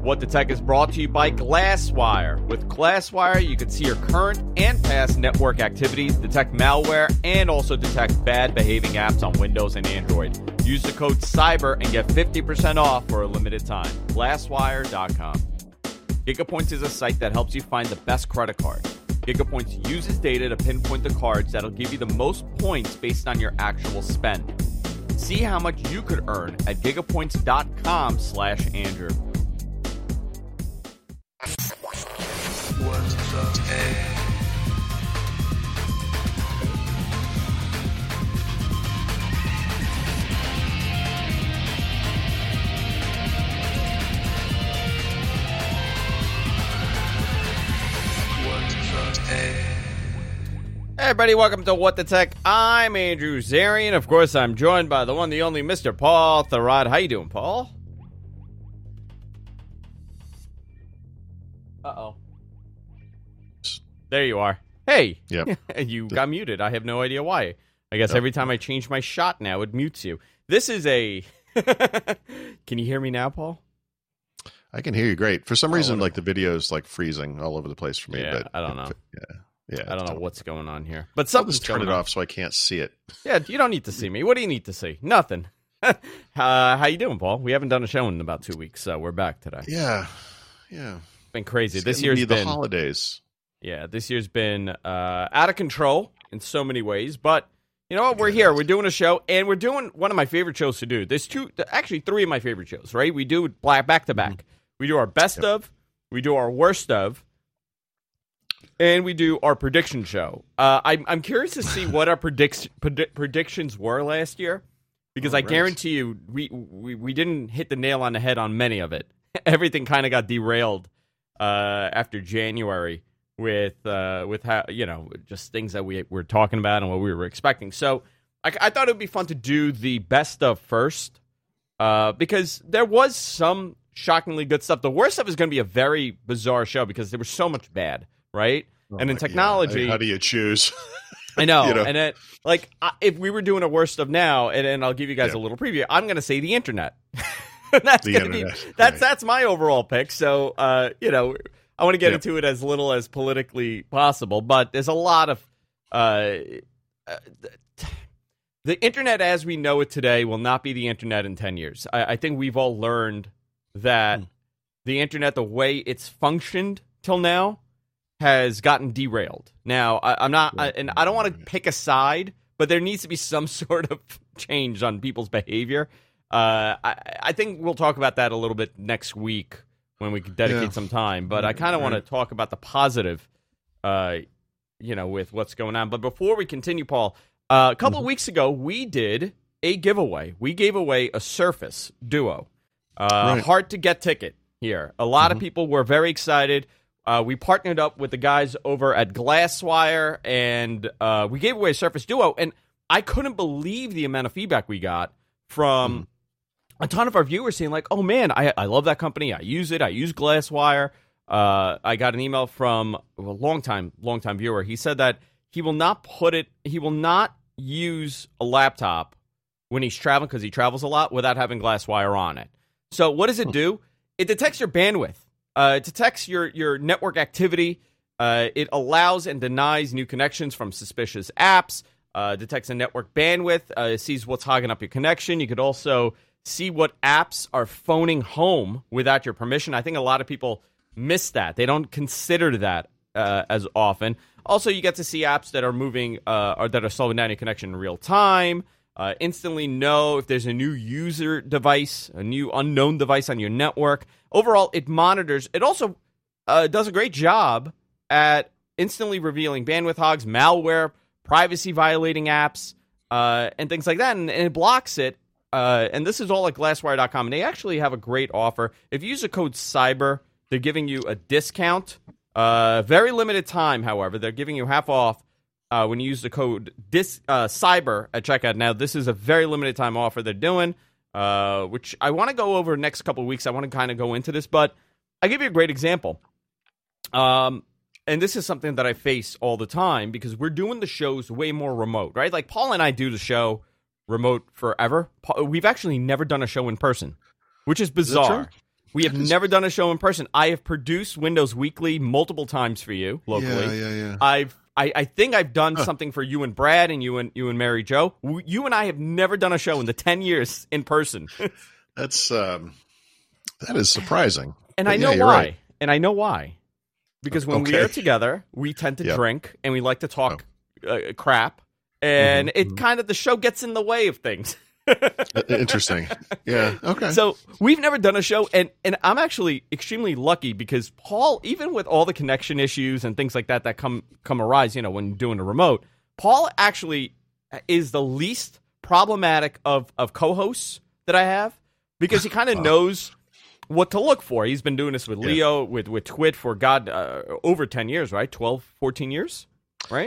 What the Tech is brought to you by Glasswire. With Glasswire, you can see your current and past network activities, detect malware, and also detect bad behaving apps on Windows and Android. Use the code CYBER and get 50% off for a limited time. Glasswire.com. GigaPoints is a site that helps you find the best credit card. GigaPoints uses data to pinpoint the cards that'll give you the most points based on your actual spend. See how much you could earn at gigapoints.com/Andrew. What's the tech? Hey everybody, welcome to What the Tech. I'm Andrew Zarian. Of course, I'm joined by the one, the only Mr. Paul Thurrott. How you doing, Paul? Uh-oh. There you are. Hey. Yep. You got muted. I have no idea why. I guess every time I change my shot now, it mutes you. This is a... Can you hear me now, Paul? I can hear you great. For some reason, like the video's like freezing all over the place for me. Yeah, but I don't know. Yeah. I don't know what's going on here. But I'll something's just turn it going on. off so I can't see it. Yeah, you don't need to see me. What do you need to see? Nothing. How you doing, Paul? We haven't done a show in about 2 weeks, so we're back today. Yeah. It's been crazy. It's This gonna year's be been the holidays. Yeah, this year's been out of control in so many ways. But you know what? We're here. We're doing a show, and we're doing one of my favorite shows to do. There's actually three of my favorite shows, right? We do back to back. We do our best of, we do our worst of, and we do our prediction show. I'm curious to see what our predictions were last year, because I guarantee you we didn't hit the nail on the head on many of it. Everything kind of got derailed after January with how, just things that we were talking about and what we were expecting. So I thought it would be fun to do the best of first, because there was some shockingly good stuff. The worst stuff is going to be a very bizarre show because there was so much bad. Right? And in technology... How do you choose? I know. And it, if we were doing a worst of now, and I'll give you guys a little preview, I'm going to say the internet. That's my overall pick. So, I want to get into it as little as politically possible, but there's a lot of... the internet as we know it today will not be the internet in 10 years. I think we've all learned that the internet, the way it's functioned till now, has gotten derailed. Now, I'm not, and I don't want to pick a side, but there needs to be some sort of change on people's behavior. I think we'll talk about that a little bit next week when we dedicate some time. But I kind of want to talk about the positive, with what's going on. But before we continue, Paul, a couple of weeks ago, we did a giveaway. We gave away a Surface Duo, hard to get ticket here. A lot of people were very excited. We partnered up with the guys over at Glasswire, and we gave away a Surface Duo, and I couldn't believe the amount of feedback we got from a ton of our viewers saying, like, oh, man, I love that company. I use it. I use Glasswire. I got an email from a longtime viewer. He said that he will not use a laptop when he's traveling, because he travels a lot, without having Glasswire on it. So what does it do? It detects your bandwidth. It detects your network activity. It allows and denies new connections from suspicious apps. Detects a network bandwidth. It sees what's hogging up your connection. You could also see what apps are phoning home without your permission. I think a lot of people miss that. They don't consider that as often. Also, you get to see apps that are moving or that are slowing down your connection in real time. Instantly know if there's a new user device, a new unknown device on your network. Overall, it monitors. It also does a great job at instantly revealing bandwidth hogs, malware, privacy-violating apps, and things like that. And it blocks it. And this is all at Glasswire.com. And they actually have a great offer. If you use the code CYBER, they're giving you a discount. Very limited time, however. They're giving you half off when you use the code CYBER at checkout. Now, this is a very limited time offer they're doing, which I want to go over next couple of weeks. I want to kind of go into this, but I'll give you a great example. And this is something that I face all the time because we're doing the shows way more remote, right? Like Paul and I do the show remote forever. We've actually never done a show in person, which is bizarre. We have never done a show in person. I have produced Windows Weekly multiple times for you locally. Yeah. I think I've done something for you and Brad and you and Mary Jo. You and I have never done a show in the 10 years in person. That is surprising. And I know why. Right. And I know why. Because when we are together, we tend to drink and we like to talk crap. And it kind of, the show gets in the way of things. Interesting. Yeah. Okay. So we've never done a show, and I'm actually extremely lucky because Paul, even with all the connection issues and things like that come arise, when doing a remote, Paul actually is the least problematic of co-hosts that I have because he kind of knows what to look for. He's been doing this with Leo, with Twit for over 10 years, right? 12, 14 years, right?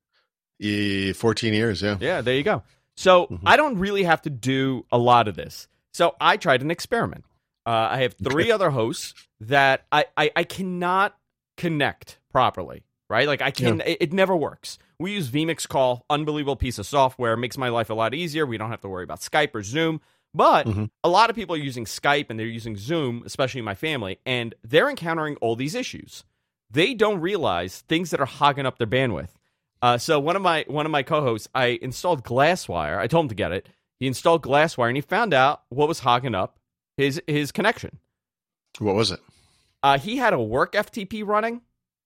14 years, yeah. Yeah, there you go. So I don't really have to do a lot of this. So I tried an experiment. I have 3 other hosts that I cannot connect properly, right? Like it never works. We use vMix Call, unbelievable piece of software, makes my life a lot easier. We don't have to worry about Skype or Zoom. But a lot of people are using Skype and they're using Zoom, especially my family, and they're encountering all these issues. They don't realize things that are hogging up their bandwidth. So one of my co-hosts, I installed Glasswire. I told him to get it. He installed Glasswire, and he found out what was hogging up his connection. What was it? He had a work FTP running,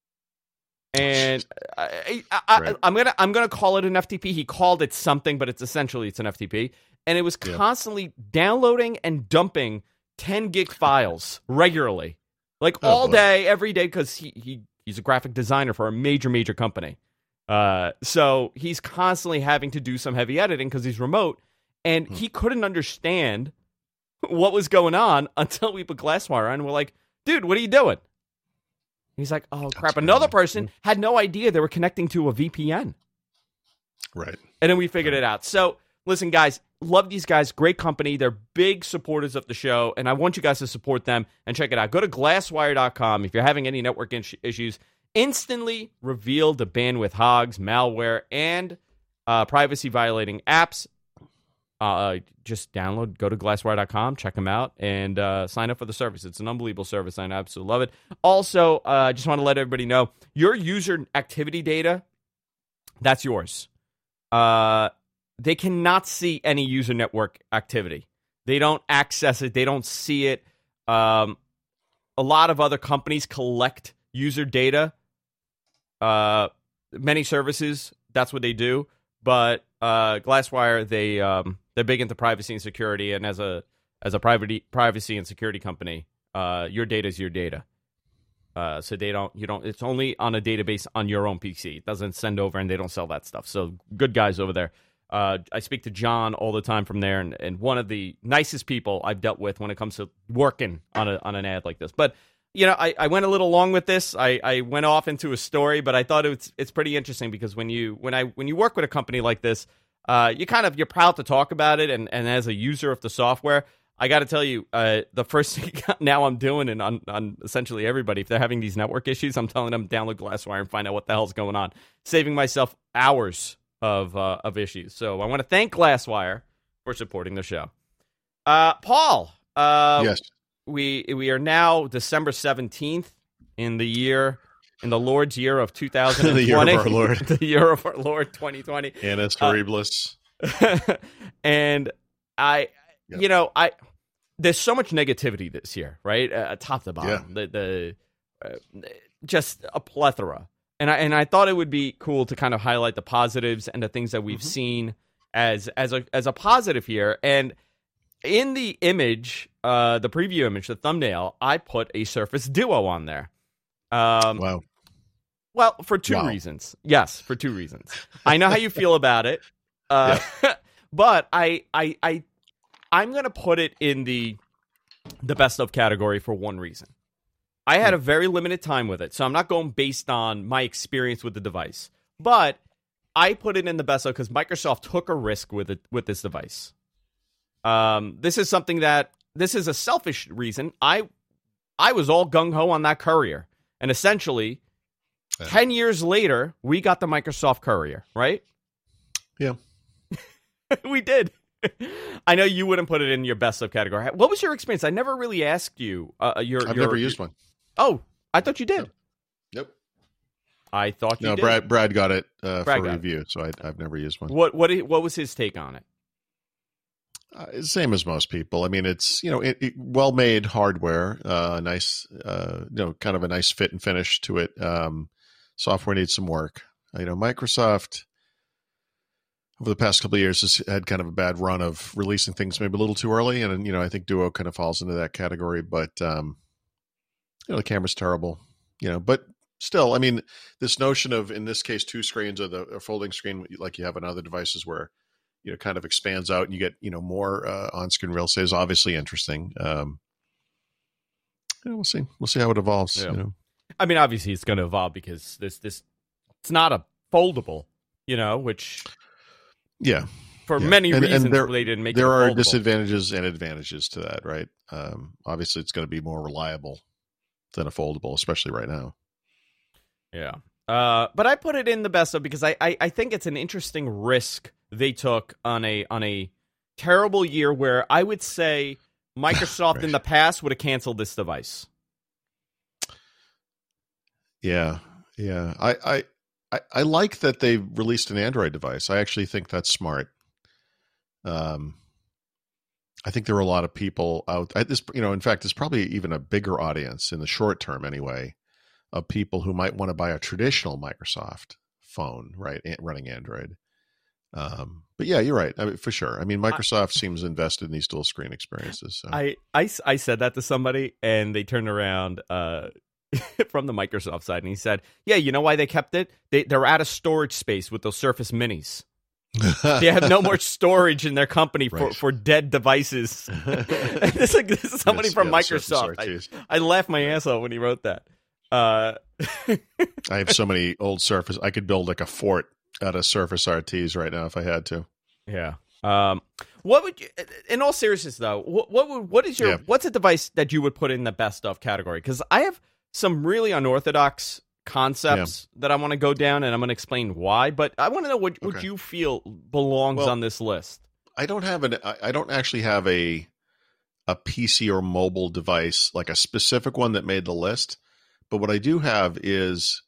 and I'm gonna call it an FTP. He called it something, but it's an FTP, and it was constantly downloading and dumping 10 gig files regularly, like all day, every day, because he's a graphic designer for a major company. So he's constantly having to do some heavy editing because he's remote, and he couldn't understand what was going on until we put Glasswire on. And we're like, dude, what are you doing? He's like, oh, crap. Another person had no idea they were connecting to a VPN. Right. And then we figured it out. So listen, guys, love these guys. Great company. They're big supporters of the show, and I want you guys to support them and check it out. Go to glasswire.com if you're having any network issues. Instantly reveal the bandwidth hogs, malware, and privacy-violating apps. Just go to glasswire.com, check them out, and sign up for the service. It's an unbelievable service. I absolutely love it. Also, just want to let everybody know, your user activity data, that's yours. They cannot see any user network activity. They don't access it. They don't see it. A lot of other companies collect user data. Many services, that's what they do. But Glasswire, they're big into privacy and security, and as a privacy and security company, your data is your data. So it's only on a database on your own PC. It doesn't send over, and they don't sell that stuff. So good guys over there. I speak to John all the time from there, and one of the nicest people I've dealt with when it comes to working on an ad like this. But I went a little long with this. I went off into a story, but I thought it's pretty interesting because when you work with a company like this, you're proud to talk about it, and as a user of the software, I got to tell you, the first thing now I'm doing, and on essentially everybody, if they're having these network issues, I'm telling them download Glasswire and find out what the hell's going on, saving myself hours of issues. So I want to thank Glasswire for supporting the show. Paul, yes. We are now December 17th in the Lord's year of 2020. The year of our Lord. The year of our Lord 2020. Annus Horribilis. And there's so much negativity this year, right? Top to bottom. Yeah. Just a plethora. And I thought it would be cool to kind of highlight the positives and the things that we've seen as a positive here. And in the image, the preview image, the thumbnail, I put a Surface Duo on there. Wow. Well, for two reasons. Yes, for 2 reasons. I know how you feel about it, but I'm going to put it in the best of category for one reason. I had a very limited time with it, so I'm not going based on my experience with the device. But I put it in the best of because Microsoft took a risk with this device. This is a selfish reason. I was all gung-ho on that Courier. And essentially, 10 years later, we got the Microsoft Courier, right? Yeah. We did. I know you wouldn't put it in your best of category. What was your experience? I never really asked you. I've never used one. Oh, I thought you did. Nope. I thought you no, did. Brad got it for review, so I've never used one. What was his take on it? Same as most people. I mean, it's well-made hardware, nice, kind of a nice fit and finish to it. Software needs some work. Microsoft over the past couple of years has had kind of a bad run of releasing things maybe a little too early, and I think Duo kind of falls into that category. But the camera's terrible. But still, I mean, this notion of, in this case, 2 screens or a folding screen like you have on other devices where kind of expands out and you get more on-screen real estate is obviously interesting. We'll see how it evolves. Yeah. I mean, obviously it's going to evolve because this it's not a foldable, which for many reasons they didn't make it there are foldable. Disadvantages and advantages to that, right? Obviously it's going to be more reliable than a foldable, especially right now. Yeah. But I put it in the best of because I think it's an interesting risk they took on a terrible year where I would say Microsoft right. in the past would have canceled this device. Yeah. I like that they released an Android device. I actually think that's smart. I think there are a lot of people out this. In fact, there's probably even a bigger audience in the short term, anyway, of people who might want to buy a traditional Microsoft phone, right, running Android. But yeah, you're right. I mean, for sure. I mean, Microsoft seems invested in these dual screen experiences. So. I said that to somebody, and they turned around from the Microsoft side, and he said, "Yeah, you know why they kept it? They're out of storage space with those Surface Minis. They have no more storage in their company for dead devices." this is somebody from Microsoft. I laughed my ass off when he wrote that. I have so many old Surface. I could build like a fort out of Surface RTs right now if I had to. Yeah. What would you, in all seriousness though, what's a device that you would put in the best of category? Because I have some really unorthodox concepts that I want to go down, and I'm going to explain why. But I want to know what you feel belongs on this list. I don't actually have a PC or mobile device, like a specific one that made the list. But what I do have is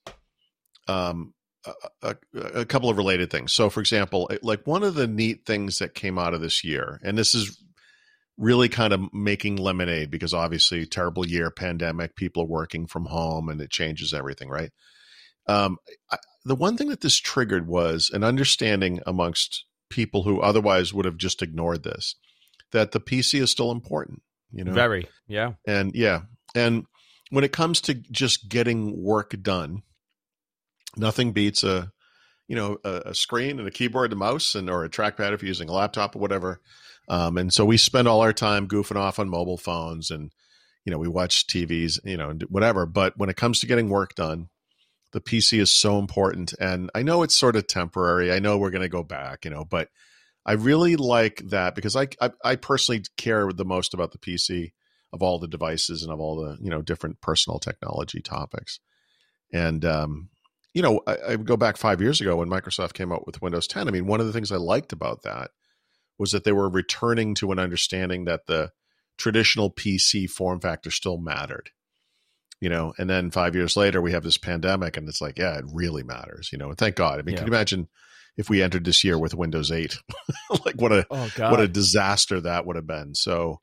a couple of related things. So, for example, like one of the neat things that came out of this year, and this is really kind of making lemonade because obviously terrible year, pandemic, people are working from home and it changes everything, right? The one thing that this triggered was an understanding amongst people who otherwise would have just ignored this, that the PC is still important, Very, yeah. And when it comes to just getting work done, nothing beats a screen and a keyboard and mouse or a trackpad if you're using a laptop or whatever. And so we spend all our time goofing off on mobile phones and, we watch TVs, whatever. But when it comes to getting work done, the PC is so important. And I know it's sort of temporary. I know we're going to go back, but I really like that because I personally care the most about the PC of all the devices and of all the, different personal technology topics. And, I go back 5 years ago when Microsoft came out with Windows 10. I mean, one of the things I liked about that was that they were returning to an understanding that the traditional PC form factor still mattered, and then 5 years later we have this pandemic and it's like, yeah, it really matters, and thank God. I mean, Can you imagine if we entered this year with Windows 8, like what a disaster that would have been. So,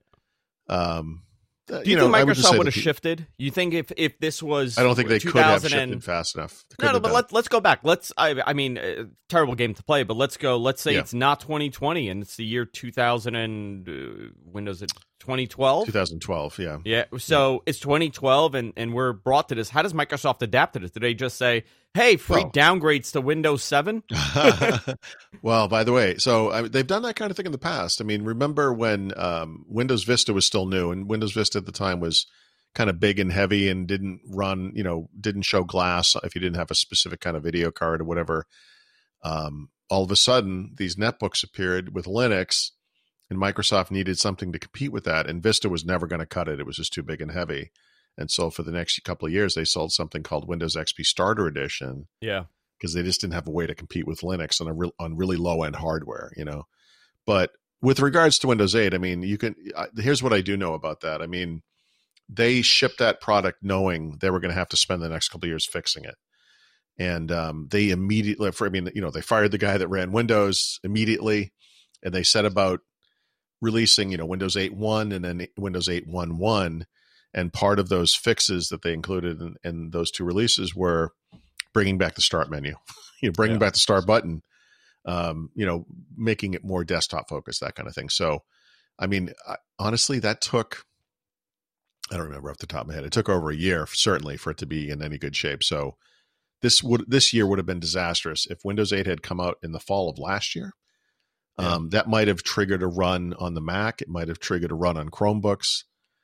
do you think Microsoft would have shifted? You think if this was, I don't think they could have shifted fast enough. No, but let's go back. I mean, terrible game to play, but let's go. Let's say it's not 2020 and it's the year 2000 and Windows at 2012. 2012, yeah. Yeah. So it's 2012 and we're brought to this. How does Microsoft adapt to this? Do they just say, "Hey, free downgrades to Windows 7"? Well, by the way, so they've done that kind of thing in the past. I mean, remember when Windows Vista was still new, and Windows Vista at the time was kind of big and heavy and didn't run, didn't show glass if you didn't have a specific kind of video card or whatever. All of a sudden, these netbooks appeared with Linux, and Microsoft needed something to compete with that, and Vista was never going to cut it. It was just too big and heavy. And so for the next couple of years, they sold something called Windows XP Starter Edition. Yeah. Because they just didn't have a way to compete with Linux on really low-end hardware, But with regards to Windows 8, I mean, here's what I do know about that. I mean, they shipped that product knowing they were going to have to spend the next couple of years fixing it. And they immediately, they fired the guy that ran Windows immediately, and they set about releasing, Windows 8.1 and then Windows 8.1.1. And part of those fixes that they included in those two releases were bringing back the start menu, bringing back the start button, making it more desktop focused, that kind of thing. So, I mean, honestly, that took, I don't remember off the top of my head, it took over a year, certainly, for it to be in any good shape. So this year would have been disastrous if Windows 8 had come out in the fall of last year. That might have triggered a run on the Mac. It might have triggered a run on Chromebooks.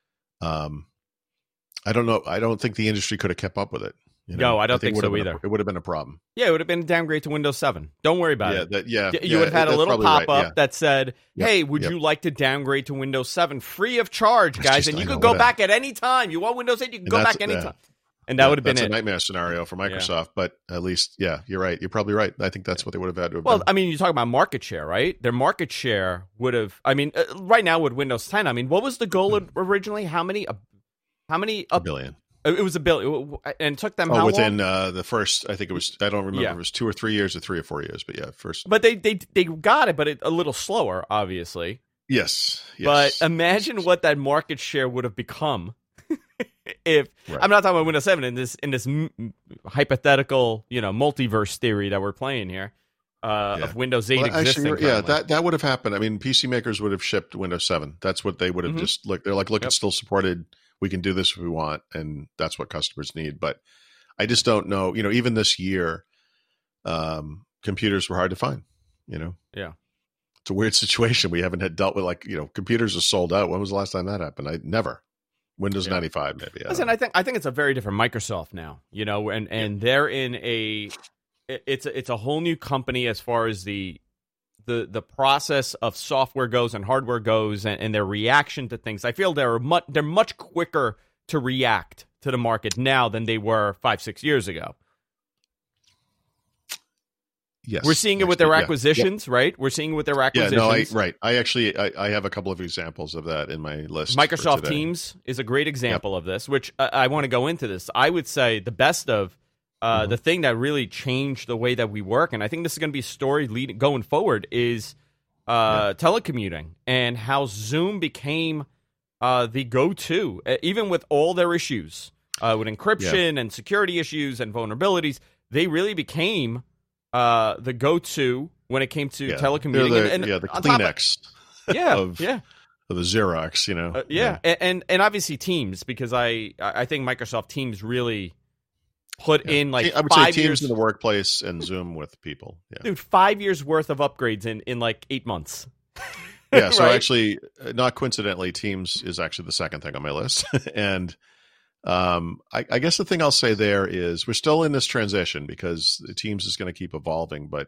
I don't know. I don't think the industry could have kept up with it. No, I don't think so either. It would have been a problem. Yeah, it would have been a downgrade to Windows 7. Don't worry about it. You would have had a little pop-up that said, hey, would you like to downgrade to Windows 7 free of charge, guys? And you could go back at any time. You want Windows 8, you can go back anytime. And that would have been a nightmare scenario for Microsoft, but at least, you're right. You're probably right. I think that's what they would have had to have done. Well, I mean, you talk about market share, right? Their market share would have, right now with Windows 10, what was the goal originally? How many? A billion. It was $1 billion, and it took them how within long? The first, I think it was, I don't remember if it was 2 or 3 years or 3 or 4 years, but first. But they got it, but a little slower, obviously. Yes. But imagine what that market share would have become if, I'm not talking about Windows 7 in this hypothetical, multiverse theory that we're playing here. Of Windows 8 existing. Actually, that would have happened. I mean, PC makers would have shipped Windows 7. That's what they would have just looked. They're like, look, it's still supported. We can do this if we want, and that's what customers need. But I just don't know. Even this year, computers were hard to find. Yeah, it's a weird situation. We haven't had dealt with computers are sold out. When was the last time that happened? Never. Windows 95, maybe. Listen, I think it's a very different Microsoft now. And they're in a. It's a whole new company as far as the process of software goes and hardware goes and their reaction to things. I feel they're much quicker to react to the market now than they were 5-6 years ago. Yes, we're seeing it with their acquisitions, right? We're seeing it with their acquisitions. Right. I have a couple of examples of that in my list. Microsoft Teams is a great example of this, which I want to go into this. I would say the best of the thing that really changed the way that we work, and I think this is going to be a story going forward, is telecommuting and how Zoom became the go-to, even with all their issues, with encryption and security issues and vulnerabilities. They really became the go-to when it came to telecommuting. The Kleenex. Of the Xerox, and obviously Teams, because I think Microsoft Teams really put in I would 5 say years Teams in the workplace and Zoom with people. Dude, 5 years worth of upgrades in 8 months. Yeah, so actually, not coincidentally, Teams is actually the second thing on my list. And I guess the thing I'll say there is we're still in this transition because Teams is going to keep evolving, but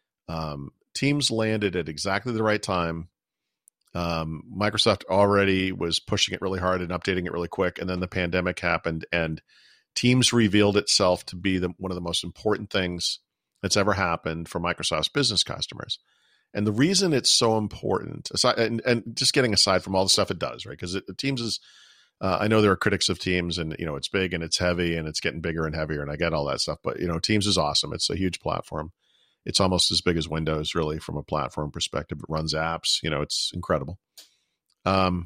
Teams landed at exactly the right time. Microsoft already was pushing it really hard and updating it really quick, and then the pandemic happened, and Teams revealed itself to be one of the most important things that's ever happened for Microsoft's business customers. And the reason it's so important, aside, and just getting aside from all the stuff it does, right? Because Teams is, I know there are critics of Teams, and it's big and it's heavy and it's getting bigger and heavier, and I get all that stuff. But Teams is awesome. It's a huge platform. It's almost as big as Windows, really, from a platform perspective. It runs apps. It's incredible. The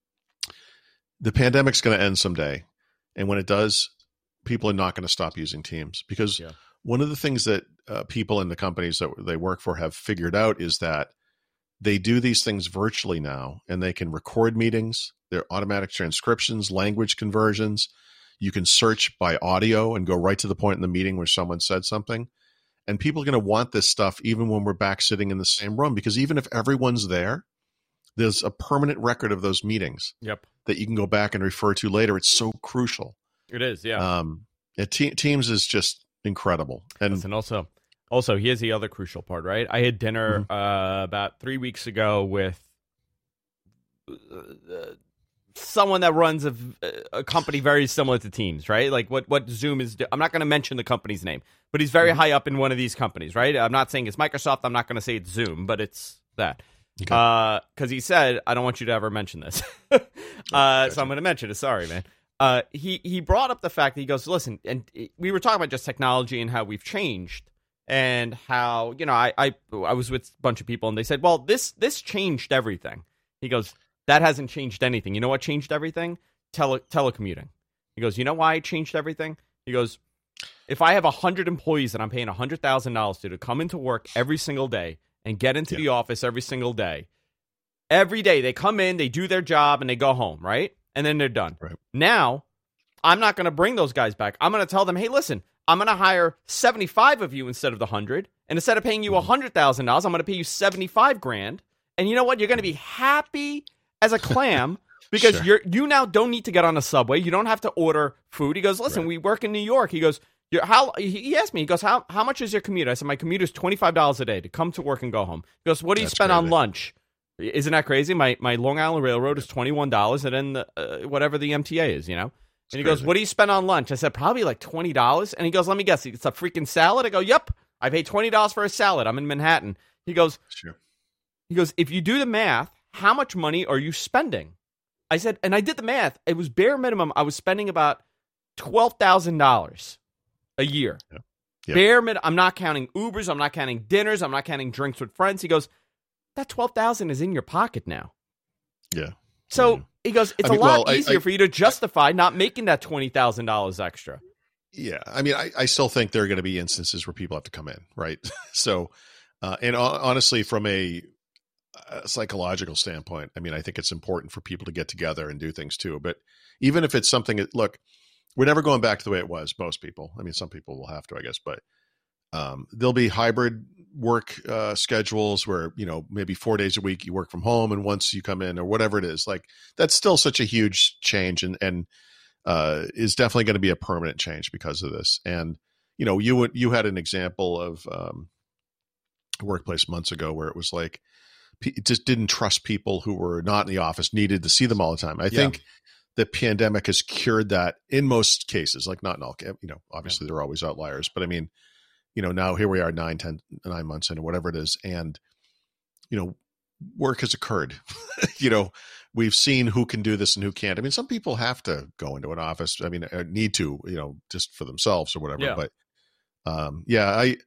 pandemic's going to end someday, and when it does, people are not going to stop using Teams, because one of the things that people in the companies that they work for have figured out is that they do these things virtually now, and they can record meetings. There are automatic transcriptions, language conversions. You can search by audio and go right to the point in the meeting where someone said something. And people are going to want this stuff even when we're back sitting in the same room, because even if everyone's there, there's a permanent record of those meetings that you can go back and refer to later. It's so crucial. It is, yeah. Teams is just incredible. And listen, also, here's the other crucial part, right? I had dinner about 3 weeks ago with someone that runs a company very similar to Teams, right? Like what Zoom is. I'm not going to mention the company's name, but he's very high up in one of these companies, right? I'm not saying it's Microsoft. I'm not going to say it's Zoom, but it's that. Okay. Because he said, I don't want you to ever mention this. So I'm going to mention it. Sorry, man. He brought up the fact that he goes, listen, and we were talking about just technology and how we've changed and how, I was with a bunch of people and they said, well, this changed everything. He goes, that hasn't changed anything. You know what changed everything? Telecommuting. He goes, you know why it changed everything? He goes, if I have 100 employees that I'm paying $100,000 to come into work every single day and get into the office every single day, every day they come in, they do their job, and they go home, right? And then they're done. Right. Now, I'm not going to bring those guys back. I'm going to tell them, hey, listen, I'm going to hire 75 of you instead of the 100. And instead of paying you $100,000, I'm going to pay you 75 grand. And you know what? You're going to be happy as a clam because you now don't need to get on a subway. You don't have to order food. He goes, listen, we work in New York. He goes, he asked me, he goes, how much is your commute? I said, my commute is $25 a day to come to work and go home. He goes, what do you spend on lunch? Isn't that crazy? My Long Island Railroad is $21, and then whatever the MTA is, And he goes, what do you spend on lunch? I said, probably like $20. And he goes, let me guess, it's a freaking salad? I go, yep, I paid $20 for a salad. I'm in Manhattan. He goes, He goes, if you do the math, how much money are you spending? I said, and I did the math. It was bare minimum. I was spending about $12,000 a year. Bare minimum. I'm not counting Ubers. I'm not counting dinners. I'm not counting drinks with friends. He goes, that $12,000 is in your pocket now. Yeah. So he goes, it's a lot easier for you to justify not making that $20,000 extra. Yeah. I mean, I still think there are going to be instances where people have to come in, right? So, and honestly, from a psychological standpoint, I mean, I think it's important for people to get together and do things too. But even if it's something that, look, we're never going back to the way it was, most people. I mean, some people will have to, I guess, but there'll be hybrid work schedules where, maybe 4 days a week you work from home and once you come in or whatever it is. Like, that's still such a huge change and is definitely going to be a permanent change because of this. And, you had an example of a workplace months ago where it was like, it just didn't trust people who were not in the office, needed to see them all the time. I think the pandemic has cured that in most cases, like not in all, obviously there are always outliers, but I mean, now here we are 9 months in or whatever it is. And, work has occurred, we've seen who can do this and who can't. I mean, some people have to go into an office. I mean, need to, just for themselves or whatever. Yeah. But,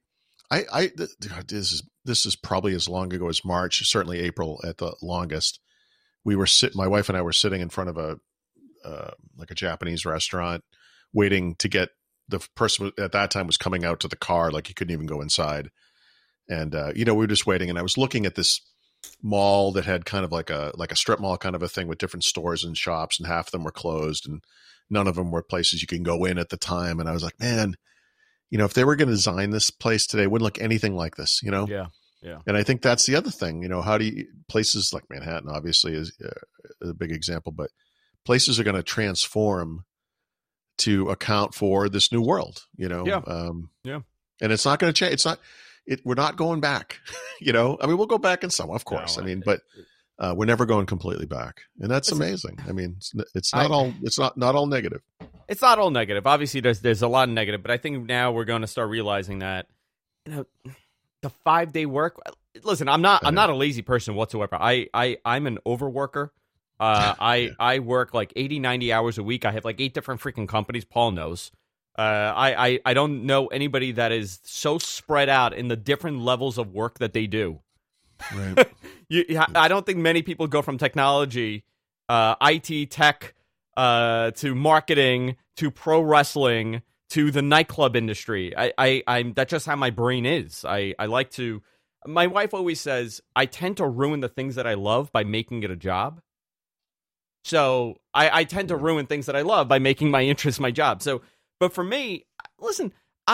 this is probably as long ago as March, certainly April at the longest. My wife and I were sitting in front of a Japanese restaurant waiting to get the person at that time was coming out to the car. Like, he couldn't even go inside. And, we were just waiting, and I was looking at this mall that had kind of like a strip mall kind of a thing with different stores and shops, and half of them were closed and none of them were places you can go in at the time. And I was like, man, if they were going to design this place today, it wouldn't look anything like this, Yeah. And I think that's the other thing, how do you, places like Manhattan obviously is a big example, but places are going to transform to account for this new world, And it's not going to change. We're not going back, I mean, we'll go back in some, of course. No, I mean, but we're never going completely back. And that's amazing. I mean, it's not all negative. It's not all negative. Obviously, there's a lot of negative, but I think now we're going to start realizing that, the 5-day work. Listen, I'm not a lazy person whatsoever. I'm an overworker. I work like 80, 90 hours a week. I have like 8 different freaking companies. Paul knows. I don't know anybody that is so spread out in the different levels of work that they do. Right. I don't think many people go from technology, IT, tech, to marketing, to pro wrestling, to the nightclub industry. I'm that's just how my brain is. I like to. My wife always says I tend to ruin the things that I love by making it a job. So I tend to ruin things that I love by making my interest my job. So, but for me, listen,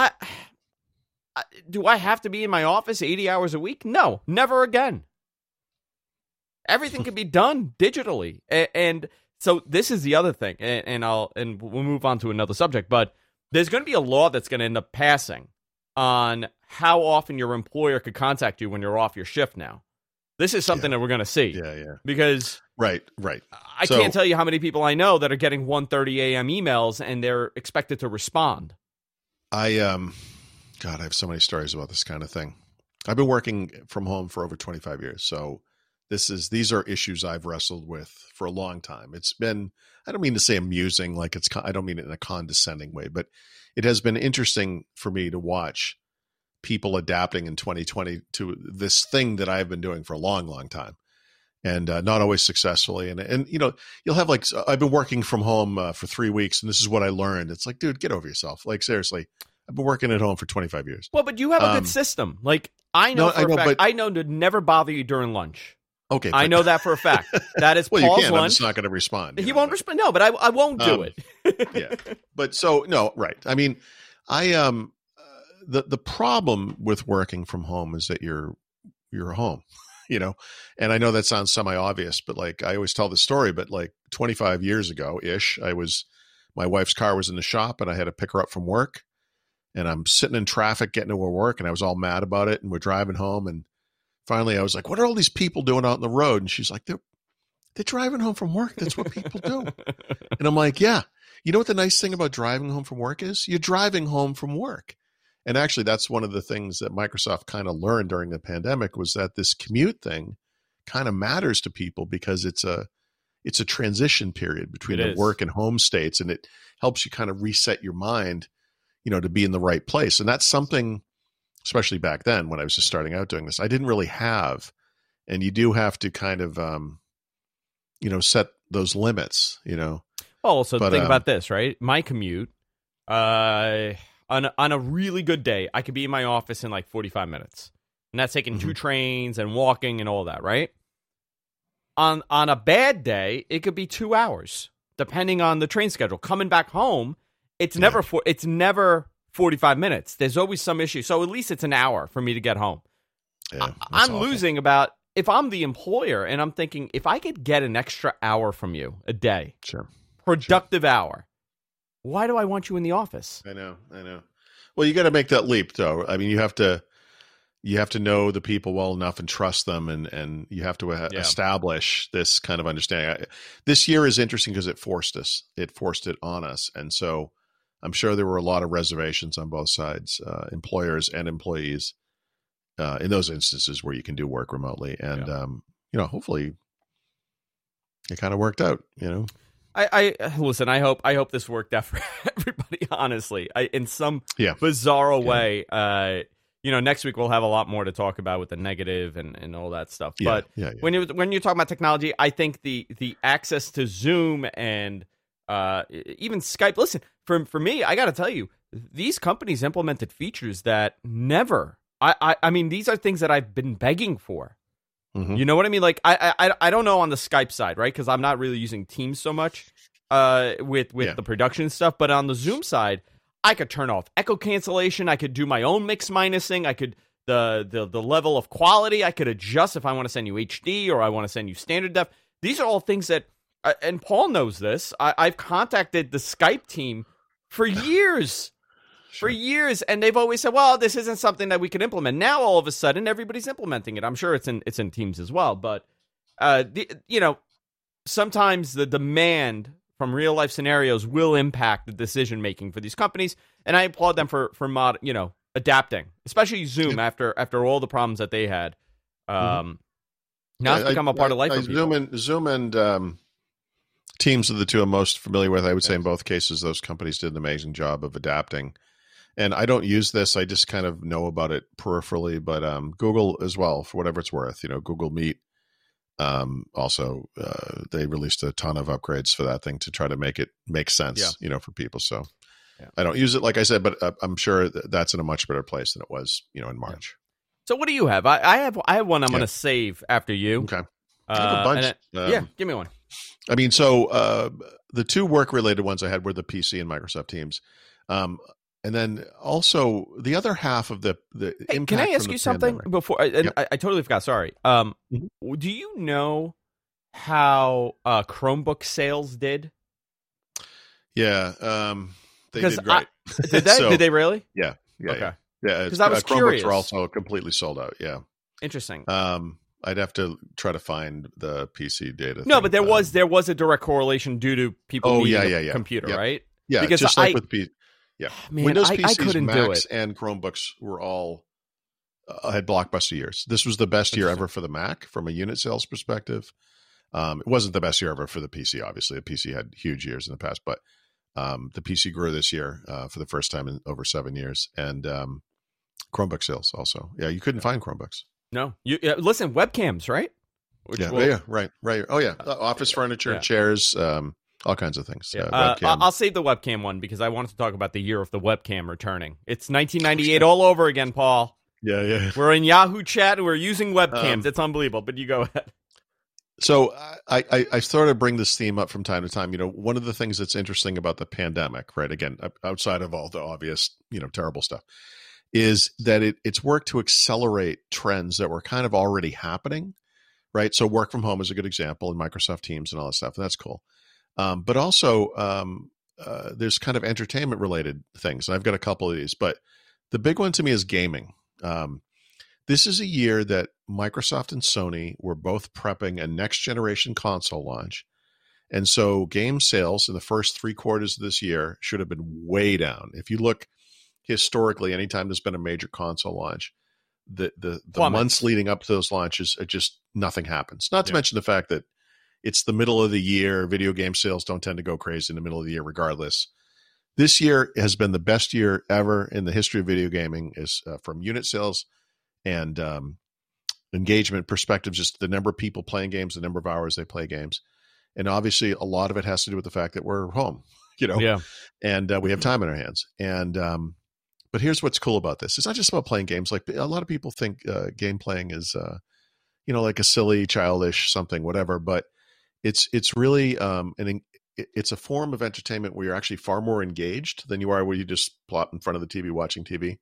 do I have to be in my office 80 hours a week? No, never again. Everything can be done digitally, and so this is the other thing, and we'll move on to another subject, but there's going to be a law that's going to end up passing on how often your employer could contact you when you're off your shift now. This is something that we're going to see. Yeah. Because right. I can't tell you how many people I know that are getting 1:30 a.m. emails and they're expected to respond. I have so many stories about this kind of thing. I've been working from home for over 25 years. So these are issues I've wrestled with for a long time. It's been, I don't mean to say amusing, like I don't mean it in a condescending way, but it has been interesting for me to watch people adapting in 2020 to this thing that I've been doing for a long, long time, and not always successfully. And you'll have like, I've been working from home for 3 weeks, and this is what I learned. It's like, dude, get over yourself. Like, seriously, I've been working at home for 25 years. Well, but you have a good system. Like, I know for a fact, I know to never bother you during lunch. Okay, I know that for a fact. That is well, Paul's you can. lunch. I'm just not going to respond. He won't respond. No, but I won't do it. Yeah, but so no, right. I mean, the problem with working from home is that you're home, and I know that sounds semi-obvious, but like I always tell the story, but like 25 years ago ish, my wife's car was in the shop and I had to pick her up from work, and I'm sitting in traffic getting to her work, and I was all mad about it, and we're driving home, and finally I was like, what are all these people doing out on the road? And she's like, they're driving home from work. That's what people do. And I'm like, yeah. You know what the nice thing about driving home from work is? You're driving home from work. And actually, that's one of the things that Microsoft kind of learned during the pandemic, was that this commute thing kind of matters to people because it's a transition period between the work and home states, and it helps you kind of reset your mind, to be in the right place. And that's something, especially back then when I was just starting out doing this, I didn't really have. And you do have to kind of, set those limits, Well, so think about this, right? My commute, on a really good day, I could be in my office in like 45 minutes. And that's taking 2 trains and walking and all that, right? On a bad day, it could be 2 hours, depending on the train schedule. Coming back home, it's never 45 minutes. There's always some issue. So at least it's an hour for me to get home. Yeah, I'm losing about, if I'm the employer and I'm thinking, if I could get an extra hour from you a day, productive hour, why do I want you in the office? I know. Well, you got to make that leap, though. I mean, you have to know the people well enough and trust them, and you have to establish this kind of understanding. This year is interesting because it forced it on us. And so I'm sure there were a lot of reservations on both sides, employers and employees, in those instances where you can do work remotely. And, hopefully it kind of worked out, I listen, I hope this worked out for everybody, honestly. In some bizarre way, next week we'll have a lot more to talk about with the negative and all that stuff. But when you're talking about technology, I think the access to Zoom and even Skype, listen, for me, I got to tell you, these companies implemented features that never, I mean, these are things that I've been begging for. Mm-hmm. You know what I mean? Like, I don't know on the Skype side, right? Because I'm not really using Teams so much with the production stuff. But on the Zoom side, I could turn off echo cancellation. I could do my own mix minusing. I could the level of quality. I could adjust if I want to send you HD or I want to send you standard def. These are all things that, and Paul knows this. I've contacted the Skype team for years. For years, and they've always said, well, this isn't something that we can implement. Now, all of a sudden, everybody's implementing it. I'm sure it's in Teams as well, but, sometimes the demand from real-life scenarios will impact the decision-making for these companies, and I applaud them for adapting, especially Zoom after all the problems that they had. Now it's become a part of life for people. Zoom and Teams are the two I'm most familiar with. I would say in both cases, those companies did an amazing job of adapting. And I don't use this. I just kind of know about it peripherally, but Google as well, for whatever it's worth. Google Meet also, they released a ton of upgrades for that thing to try to make it make sense, for people. So I don't use it, like I said, but I'm sure that's in a much better place than it was, in March. So what do you have? I have one I'm going to save after you. Okay. I have a bunch. Give me one. I mean, so the 2 work-related ones I had were the PC and Microsoft Teams. And then also the other half of the impact. Can I ask you something before? I totally forgot. Sorry. Do you know how Chromebook sales did? Yeah, they did great. Did they? Did they really? Yeah. Okay. Yeah. Because I was Chromebooks curious. Are also completely sold out. Yeah. Interesting. I'd have to try to find the PC data. No, but there was a direct correlation due to people needing a computer, right? Yeah, because just like with PC. Yeah, man, Windows I PCs, couldn't Macs, do it. and Chromebooks were all had blockbuster years. This was the best year ever for the Mac from a unit sales perspective. It wasn't the best year ever for the PC, obviously. The PC had huge years in the past, but the PC grew this year for the first time in over 7 years. And Chromebook sales also. Yeah, you couldn't find Chromebooks. No. Listen, webcams, right? Right. Oh, yeah. Office furniture, chairs, all kinds of things. Yeah. I'll save the webcam one because I wanted to talk about the year of the webcam returning. It's 1998 all over again, Paul. Yeah. We're in Yahoo chat and we're using webcams. It's unbelievable, but you go ahead. So I sort of bring this theme up from time to time. One of the things that's interesting about the pandemic, right, again, outside of all the obvious, terrible stuff, is that it's worked to accelerate trends that were kind of already happening, right? So work from home is a good example, and Microsoft Teams and all that stuff, and that's cool. But also there's kind of entertainment-related things, and I've got a couple of these. But the big one to me is gaming. This is a year that Microsoft and Sony were both prepping a next-generation console launch. And so game sales in the first 3 quarters of this year should have been way down. If you look historically, anytime there's been a major console launch, the months leading up to those launches, nothing happens. Not to mention the fact that it's the middle of the year. Video game sales don't tend to go crazy in the middle of the year regardless. This year has been the best year ever in the history of video gaming is from unit sales and engagement perspective, just the number of people playing games, the number of hours they play games. And obviously a lot of it has to do with the fact that we're home, and we have time in our hands. And but here's what's cool about this. It's not just about playing games. Like a lot of people think game playing is, like a silly, childish something, whatever. But it's really it's a form of entertainment where you're actually far more engaged than you are where you just plop in front of the TV watching TV.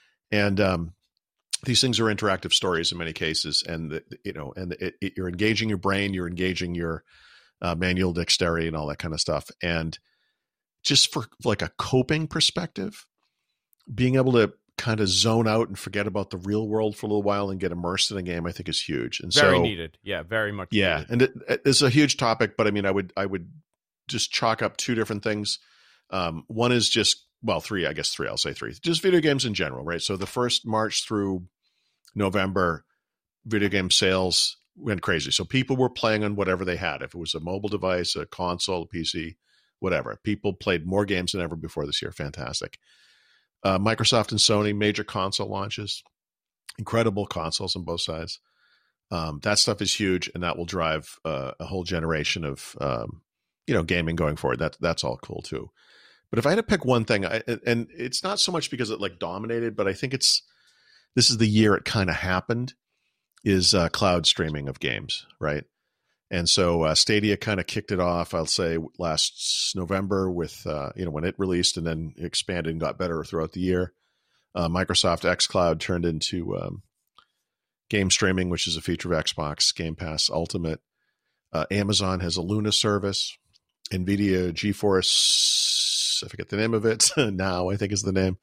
And these things are interactive stories in many cases, and you're engaging your brain, you're engaging your manual dexterity and all that kind of stuff. And just for like a coping perspective, being able to kind of zone out and forget about the real world for a little while and get immersed in a game, I think is huge. And very needed. Yeah, very much. Yeah. Needed. And it's a huge topic, but I mean, I would just chalk up 2 different things. One is just, well, 3, I'll say 3, just video games in general, right? So the first March through November, video game sales went crazy. So people were playing on whatever they had. If it was a mobile device, a console, a PC, whatever. People played more games than ever before this year. Fantastic. Microsoft and Sony, major console launches, incredible consoles on both sides. That stuff is huge, and that will drive a whole generation of gaming going forward. That's all cool too. But if I had to pick one thing, and it's not so much because it like dominated, but I think this is the year it kind of happened, is cloud streaming of games, right? And so Stadia kind of kicked it off, I'll say, last November with, when it released and then expanded and got better throughout the year. Microsoft xCloud turned into game streaming, which is a feature of Xbox Game Pass Ultimate. Amazon has a Luna service. NVIDIA GeForce, I forget the name of it, Now I think is the name.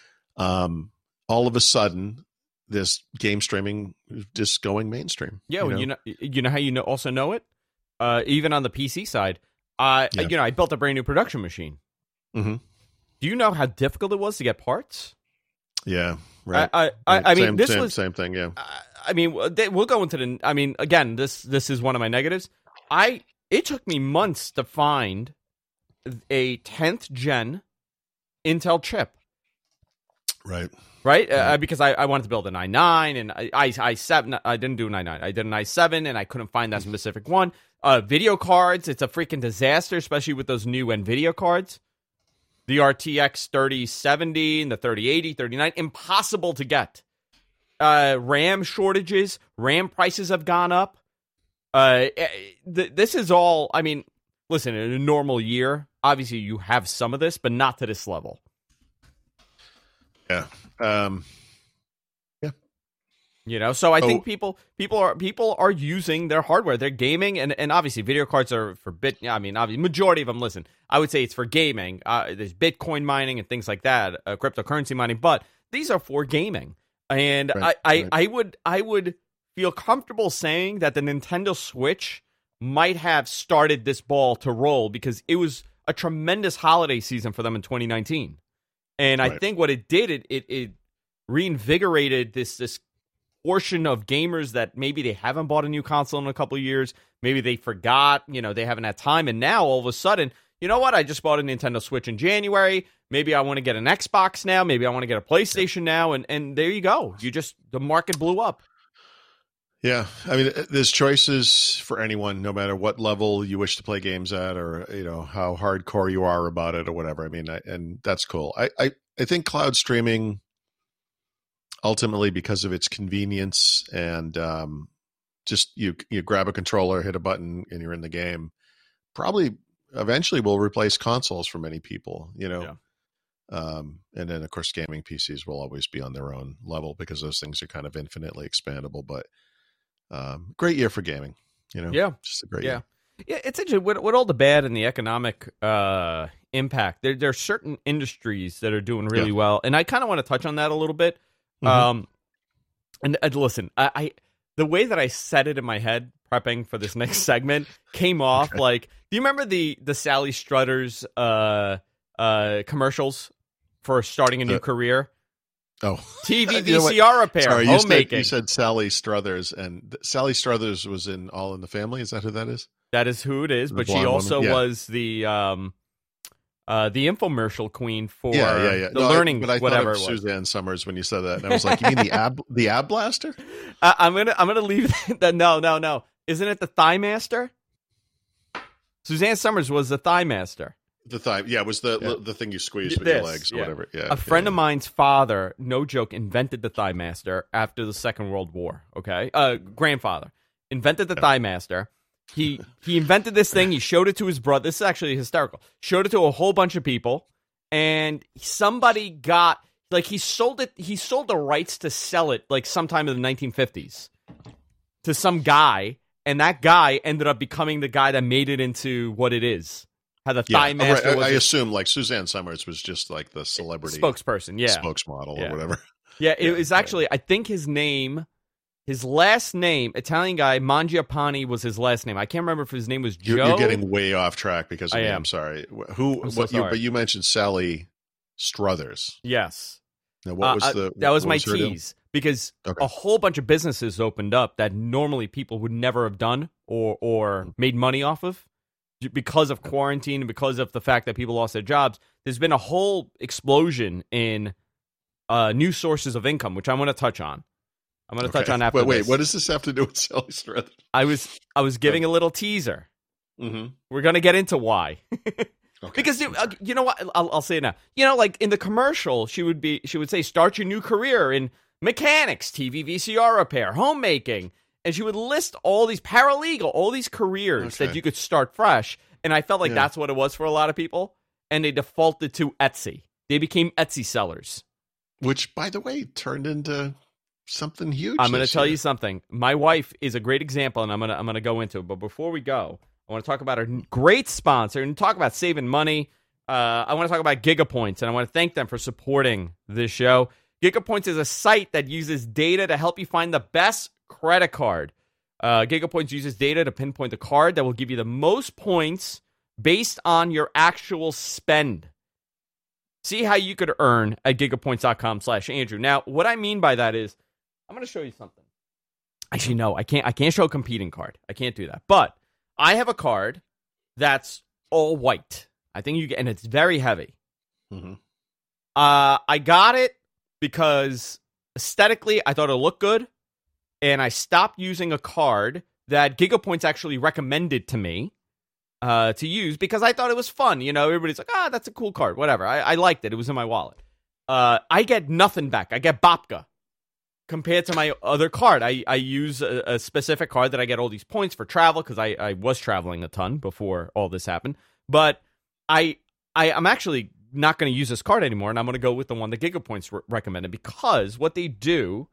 All of a sudden, this game streaming just going mainstream. Yeah, you know how you also know it? Even on the PC side, I built a brand new production machine. Mm-hmm. Do you know how difficult it was to get parts? Yeah, right. I mean, this was same thing. Yeah. I mean, we'll go into the. I mean, again, this is one of my negatives. It took me months to find a 10th gen Intel chip. Right. Because I wanted to build an i9 and i7. I didn't do an i9. I did an i7, and I couldn't find that specific one. Video cards, it's a freaking disaster, especially with those new NVIDIA cards. The RTX 3070 and the 3080, 3090, impossible to get. RAM shortages, RAM prices have gone up. This is all, I mean, listen, in a normal year, obviously you have some of this, but not to this level. Yeah. So I think people are using their hardware. They're gaming, and obviously video cards are for obviously majority of them. Listen, I would say it's for gaming. There's Bitcoin mining and things like that, cryptocurrency mining, but these are for gaming. And right, I would feel comfortable saying that the Nintendo Switch might have started this ball to roll because it was a tremendous holiday season for them in 2019. And I think what it did, it reinvigorated this portion of gamers that maybe they haven't bought a new console in a couple of years. Maybe they forgot, they haven't had time. And now all of a sudden, you know what? I just bought a Nintendo Switch in January. Maybe I want to get an Xbox now. Maybe I want to get a PlayStation now. And there you go. The market blew up. Yeah. I mean, there's choices for anyone, no matter what level you wish to play games at, or, how hardcore you are about it or whatever. I mean, and that's cool. I think cloud streaming, ultimately, because of its convenience and just you grab a controller, hit a button, and you're in the game, probably eventually will replace consoles for many people, Yeah. And then, of course, gaming PCs will always be on their own level because those things are kind of infinitely expandable. But great year for gaming, Yeah. Just a great year. Yeah, it's interesting with all the bad and the economic impact. There are certain industries that are doing really well, and I kind of want to touch on that a little bit. And listen, I the way that I said it in my head prepping for this next segment came off like, do you remember the Sally Struthers commercials for starting a new career? Oh, TV VCR repair, sorry, homemaking. You said Sally Struthers, and Sally Struthers was in All in the Family. Is that who that is? That is who it is, but she also was the infomercial queen for the learning, but I whatever thought it was. Suzanne Summers when you said that, and I was like, you mean the ab blaster? I'm gonna leave that. No. Isn't it the Thigh Master? Suzanne Summers was the Thigh Master. The thigh, it was the thing you squeeze with your legs or whatever. Yeah, a friend of mine's father, no joke, invented the Thigh Master after the Second World War. Okay, grandfather invented the Thigh Master. He invented this thing. He showed it to his brother. This is actually hysterical. Showed it to a whole bunch of people, and somebody got he sold it. He sold the rights to sell it sometime in the 1950s to some guy, and that guy ended up becoming the guy that made it into what it is. How the Thigh Master right. was. I assume Suzanne Summers was just the celebrity spokesperson, spokesmodel or whatever. Yeah, it was actually, I think his last name, Italian guy, Mangiapane was his last name. I can't remember if his name was Joe. You're getting way off track because I'm sorry. Sorry. But you mentioned Sally Struthers. Yes. Now, what was that was my tease because a whole bunch of businesses opened up that normally people would never have done or made money off of. Because of quarantine and because of the fact that people lost their jobs, there's been a whole explosion in new sources of income, which I want to touch on. I'm going to touch on after this. Wait, what does this have to do with Sally Struthers? I was giving a little teaser. Mm-hmm. We're going to get into why. Because you know what? I'll say it now. In the commercial, she would say, start your new career in mechanics, TV VCR repair, homemaking. And she would list all these paralegal, all these careers that you could start fresh. And I felt like that's what it was for a lot of people. And they defaulted to Etsy. They became Etsy sellers. Which, by the way, turned into something huge. I'm going to tell you something. My wife is a great example, and I'm going to go into it. But before we go, I want to talk about our great sponsor and talk about saving money. I want to talk about GigaPoints, and I want to thank them for supporting this show. GigaPoints is a site that uses data to help you find the best credit card. GigaPoints uses data to pinpoint the card that will give you the most points based on your actual spend. See how you could earn at gigapoints.com/Andrew. Now, what I mean by that is, I'm going to show you something. Actually, no, I can't show a competing card. I can't do that. But I have a card that's all white. I think you get, and it's very heavy. Mm-hmm. I got it because aesthetically, I thought it looked good. And I stopped using a card that GigaPoints actually recommended to me to use because I thought it was fun. Everybody's like, that's a cool card. Whatever. I liked it. It was in my wallet. I get nothing back. I get babka compared to my other card. I use a specific card that I get all these points for travel because I was traveling a ton before all this happened. But I'm actually not going to use this card anymore, and I'm going to go with the one that GigaPoints recommended because what they do...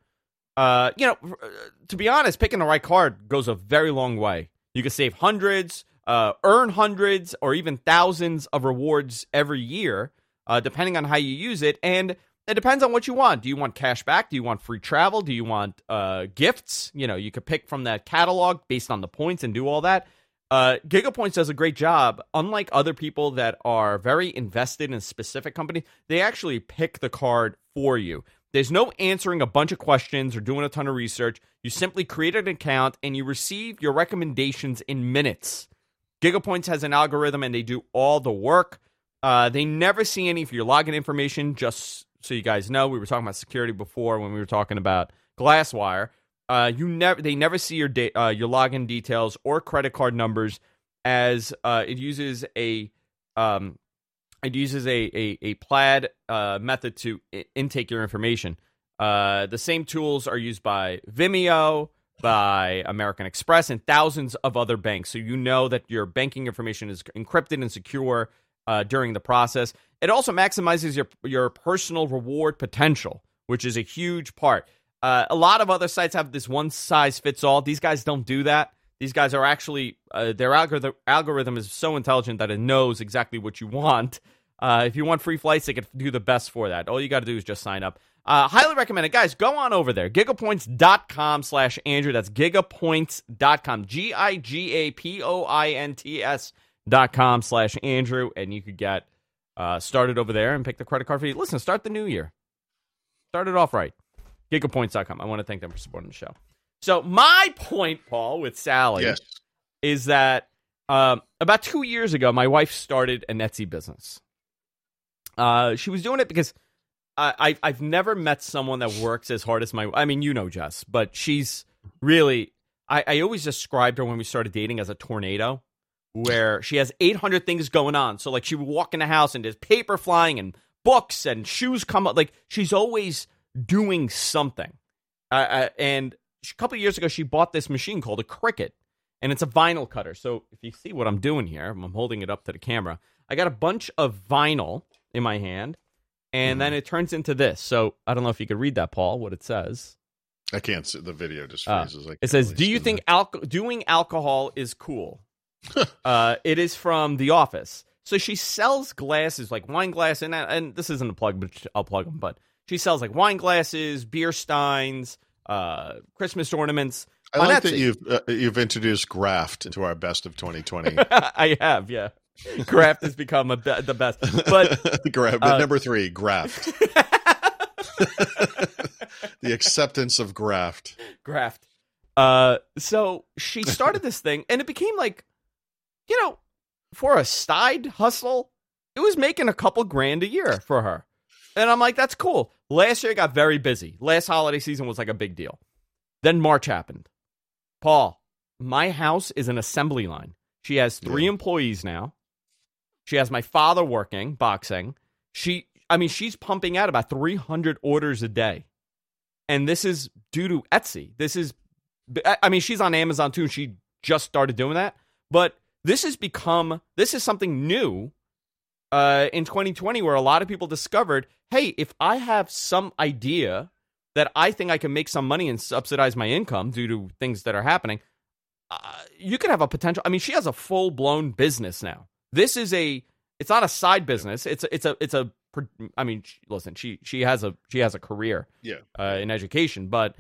to be honest, picking the right card goes a very long way. You can save hundreds, earn hundreds, or even thousands of rewards every year, depending on how you use it. And it depends on what you want. Do you want cash back? Do you want free travel? Do you want gifts? You could pick from that catalog based on the points and do all that. GigaPoints does a great job. Unlike other people that are very invested in a specific company, they actually pick the card for you. There's no answering a bunch of questions or doing a ton of research. You simply create an account and you receive your recommendations in minutes. GigaPoints has an algorithm and they do all the work. They never see any of your login information. Just so you guys know, we were talking about security before when we were talking about Glasswire. They never see your login details or credit card numbers, as it uses a plaid method to intake your information. The same tools are used by Vimeo, by American Express, and thousands of other banks. So you know that your banking information is encrypted and secure during the process. It also maximizes your personal reward potential, which is a huge part. A lot of other sites have this one-size-fits-all. These guys don't do that. These guys are actually, their algorithm is so intelligent that it knows exactly what you want. If you want free flights, they can do the best for that. All you got to do is just sign up. Highly recommend it. Guys, go on over there. Gigapoints.com/Andrew. That's gigapoints.com. gigapoints.com/Andrew. And you could get started over there and pick the credit card fee. Listen, start the new year. Start it off right. Gigapoints.com. I want to thank them for supporting the show. So my point, Paul, with Sally, yes, is that about 2 years ago, my wife started an Etsy business. She was doing it because I've never met someone that works as hard as I mean, you know Jess, but she's really, I always described her when we started dating as a tornado, where she has 800 things going on. So, like, she would walk in the house and there's paper flying and books and shoes come up. Like, she's always doing something. And a couple of years ago, she bought this machine called a Cricut, and it's a vinyl cutter. So if you see what I'm doing here, I'm holding it up to the camera. I got a bunch of vinyl in my hand, and then it turns into this. So I don't know if you could read that, Paul, what it says. I can't see. The video just freezes. It says, do you think doing alcohol is cool? It is from The Office. So she sells glasses, like wine glass, and this isn't a plug, but I'll plug them. But she sells like wine glasses, beer steins, Christmas ornaments. I like Etsy. That you've introduced Graft into our best of 2020. I have, yeah. Graft has become the best. But number 3, Graft. The acceptance of Graft. Graft. So she started this thing, and it became like, for a side hustle, it was making a couple grand a year for her. And I'm like, that's cool. Last year, it got very busy. Last holiday season was like a big deal. Then March happened. Paul, my house is an assembly line. She has 3 employees now. She has my father working, boxing. She's pumping out about 300 orders a day. And this is due to Etsy. She's on Amazon too. She just started doing that. But this is something new in 2020 where a lot of people discovered, hey, if I have some idea that I think I can make some money and subsidize my income due to things that are happening, you could have a potential. I mean, she has a full-blown business now. It's not a side business. Listen, she has a career in education, but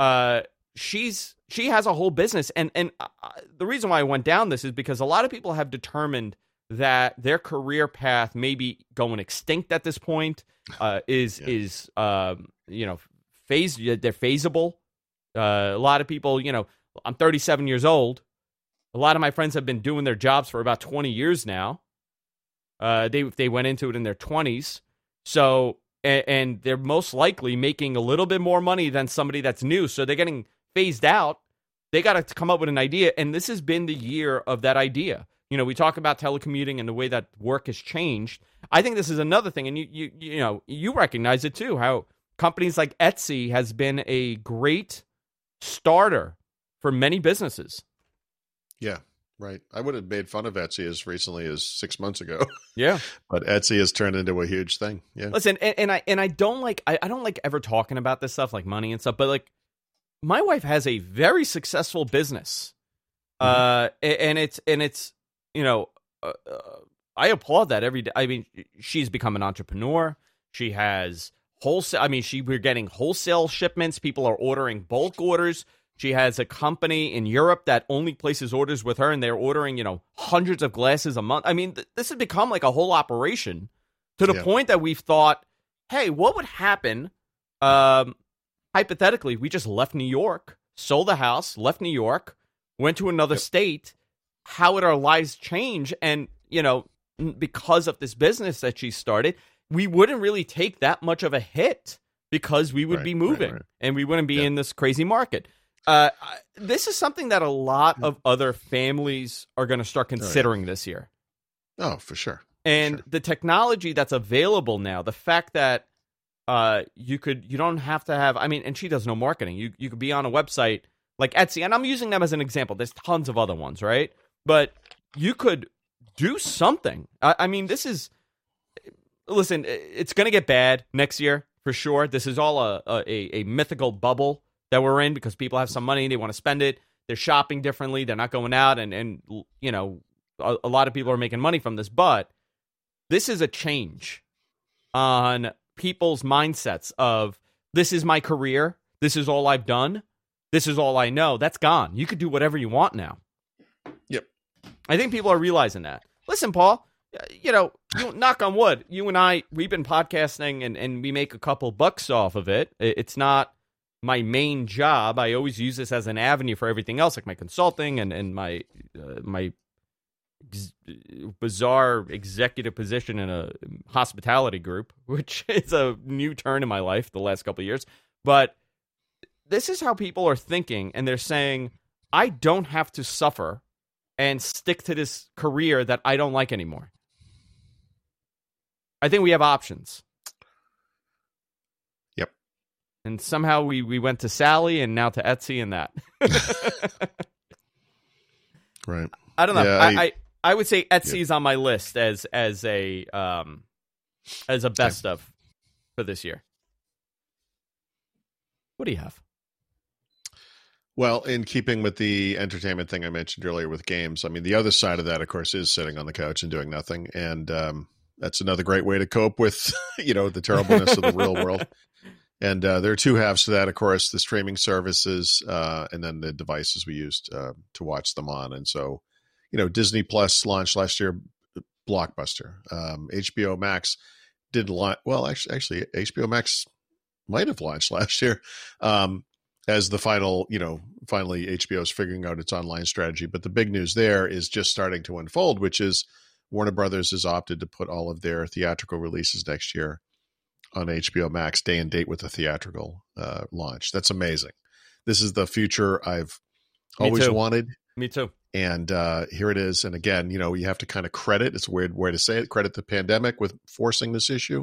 she has a whole business. And the reason why I went down this is because a lot of people have determined that their career path may be going extinct at this point, they're phaseable. A lot of people, I'm 37 years old. A lot of my friends have been doing their jobs for about 20 years now. They went into it in their 20s. So, and they're most likely making a little bit more money than somebody that's new. So they're getting phased out. They got to come up with an idea. And this has been the year of that idea. We talk about telecommuting and the way that work has changed. I think this is another thing. And you recognize it too, how companies like Etsy has been a great starter for many businesses. Yeah. Right. I would have made fun of Etsy as recently as 6 months ago. Yeah. But Etsy has turned into a huge thing. Yeah. Listen, and I don't like ever talking about this stuff like money and stuff, but like my wife has a very successful business. And it's I applaud that every day. I mean, she's become an entrepreneur. She has wholesale. I mean, we're getting wholesale shipments. People are ordering bulk orders. She has a company in Europe that only places orders with her, and they're ordering, hundreds of glasses a month. I mean, this has become like a whole operation to the point that we've thought, hey, what would happen hypothetically, we just left New York, sold the house, left New York, went to another state. How would our lives change? And, because of this business that she started, we wouldn't really take that much of a hit because we would be moving and we wouldn't be in this crazy market. This is something that a lot of other families are going to start considering this year. Oh, for sure. And the technology that's available now, the fact that you don't have to have, and she does no marketing. You could be on a website like Etsy, and I'm using them as an example. There's tons of other ones, right? But you could do something. Listen, it's going to get bad next year for sure. This is all a mythical bubble that we're in because people have some money, they want to spend it. They're shopping differently. They're not going out, and a lot of people are making money from this. But this is a change on people's mindsets of, this is my career, this is all I've done, this is all I know. That's gone. You could do whatever you want now. Yep. I think people are realizing that. Listen, Paul, you knock on wood, you and I, we've been podcasting and we make a couple bucks off of it. It's not my main job. I always use this as an avenue for everything else, like my consulting and my bizarre executive position in a hospitality group, which is a new turn in my life the last couple of years. But this is how people are thinking, and they're saying, I don't have to suffer and stick to this career that I don't like anymore. I think we have options. Yep. And somehow we went to Sally and now to Etsy and that. Right. I don't know. Yeah, I would say Etsy is on my list as a best of for this year. What do you have? Well, in keeping with the entertainment thing I mentioned earlier with games, the other side of that, of course, is sitting on the couch and doing nothing. And that's another great way to cope with, the terribleness of the real world. And there are two halves to that, of course, the streaming services and then the devices we used to watch them on. And so, Disney Plus launched last year, blockbuster. HBO Max did launch. Well, actually, HBO Max might have launched last year. As the finally HBO is figuring out its online strategy. But the big news there is just starting to unfold, which is Warner Brothers has opted to put all of their theatrical releases next year on HBO Max, day and date with the theatrical launch. That's amazing. This is the future I've always wanted. Me too. And here it is. And again, you have to kind of credit, it's a weird way to say it, credit the pandemic with forcing this issue.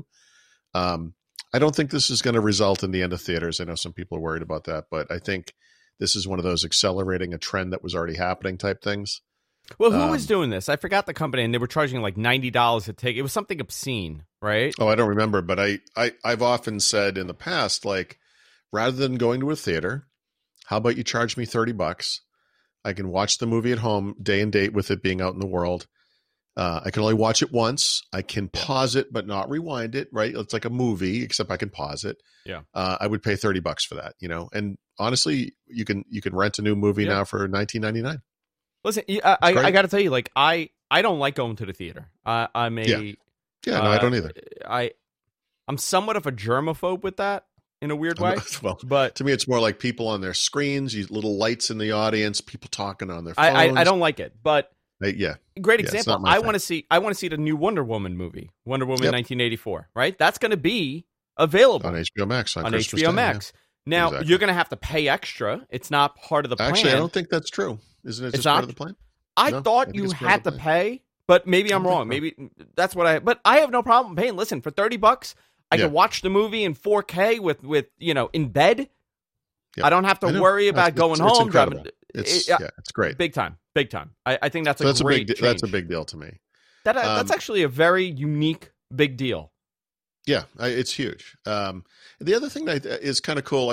I don't think this is going to result in the end of theaters. I know some people are worried about that, but I think this is one of those accelerating a trend that was already happening type things. Well, who was doing this? I forgot the company, and they were charging like $90 a ticket. It was something obscene, right? Oh, I don't remember, but I've often said in the past, like, rather than going to a theater, how about you charge me $30? I can watch the movie at home, day and date with it being out in the world. I can only watch it once. I can pause it, but not rewind it, right? It's like a movie, except I can pause it. Yeah. I would pay $30 for that, and honestly, you can rent a new movie now for $19.99. Listen, I got to tell you, like, I don't like going to the theater. I'm a no, I don't either. I'm somewhat of a germaphobe with that in a weird way. Well, but to me, it's more like people on their screens, little lights in the audience, people talking on their phones. I don't like it, but great example. I want to see the new Wonder Woman movie, Wonder Woman 1984. Right, that's going to be available on HBO Max on HBO Max. Yeah. Now you're going to have to pay extra. It's not part of the plan. Actually, I don't think that's true. Isn't it just part of the plan? I thought you had to pay, but maybe I'm wrong. Maybe that's what but I have no problem paying. Listen, for $30, I can watch the movie in 4K with in bed. Yep. I don't have to worry about going home. Driving. It's great. Big time. I think that's a great change. That's a big deal to me. That's actually a very unique big deal. Yeah, it's huge. The other thing that is kind of cool,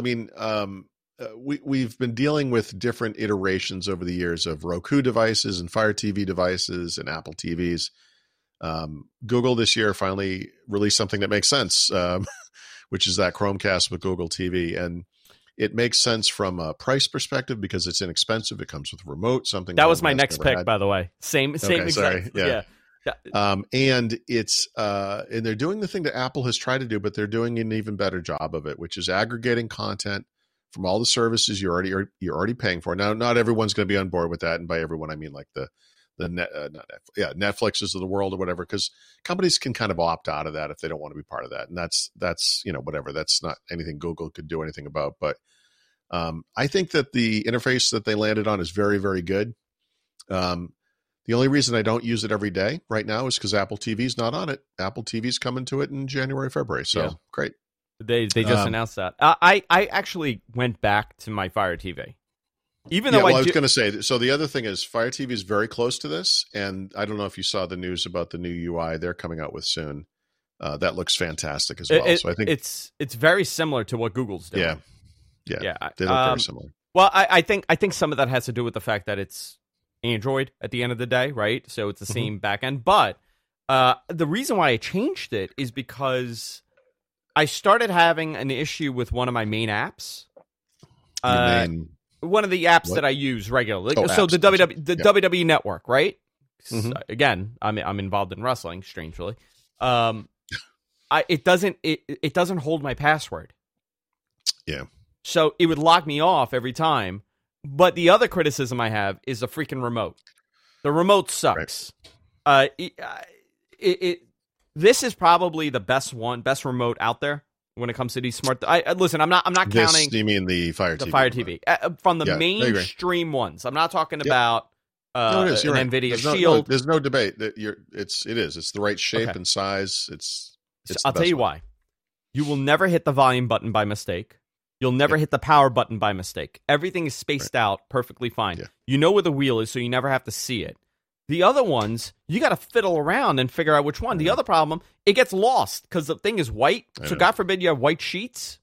we've been dealing with different iterations over the years of Roku devices and Fire TV devices and Apple TVs. Google this year finally released something that makes sense, which is that Chromecast with Google TV. And it makes sense from a price perspective because it's inexpensive. It comes with a remote, something that was my next pick, by the way. Same exact. Yeah. And it's and they're doing the thing that Apple has tried to do, but they're doing an even better job of it, which is aggregating content from all the services you're already paying for. Now, not everyone's going to be on board with that, and by everyone I mean like Netflixes of the world or whatever, because companies can kind of opt out of that if they don't want to be part of that, and that's whatever. That's not anything Google could do anything about. But I think that the interface that they landed on is very, very good. The only reason I don't use it every day right now is because Apple TV's not on it. Apple TV's coming to it in January, February. So great. They just announced that. I actually went back to my Fire TV. Even though I was going to say, so the other thing is Fire TV is very close to this. And I don't know if you saw the news about the new UI they're coming out with soon. That looks fantastic as well. So I think it's very similar to what Google's doing. Yeah. They look very similar. Well, I think some of that has to do with the fact that it's Android at the end of the day, right? So it's the same backend. But the reason why I changed it is because I started having an issue with one of my main apps. One of the apps that I use regularly. So apps. the WWE Network, right? Again, I'm involved in wrestling, strangely. It doesn't hold my password. Yeah. So it would lock me off every time. But the other criticism I have is the freaking remote. The remote sucks. Right. This is probably the best remote out there when it comes to these smart. Listen, I'm not counting. You mean the Fire TV? The Fire TV from the mainstream ones. I'm not talking about no, it is. an right. NVIDIA Shield. There's no debate that it is. It's the right shape and size. I'll tell you why. You will never hit the volume button by mistake. You'll never hit the power button by mistake. Everything is spaced out perfectly fine. Yeah. You know where the wheel is, so you never have to see it. The other ones, you got to fiddle around and figure out which one. The other problem, it gets lost because the thing is white. So God forbid you have white sheets.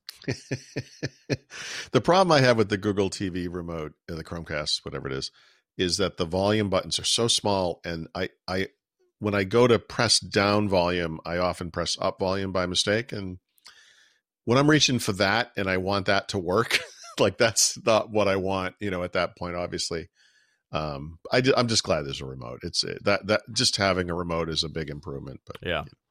The problem I have with the Google TV remote, the Chromecast, whatever it is that the volume buttons are so small, and I when I go to press down volume, I often press up volume by mistake, and when I'm reaching for that and I want that to work, like that's not what I want, at that point, obviously. I'm just glad there's a remote. It's that just having a remote is a big improvement, but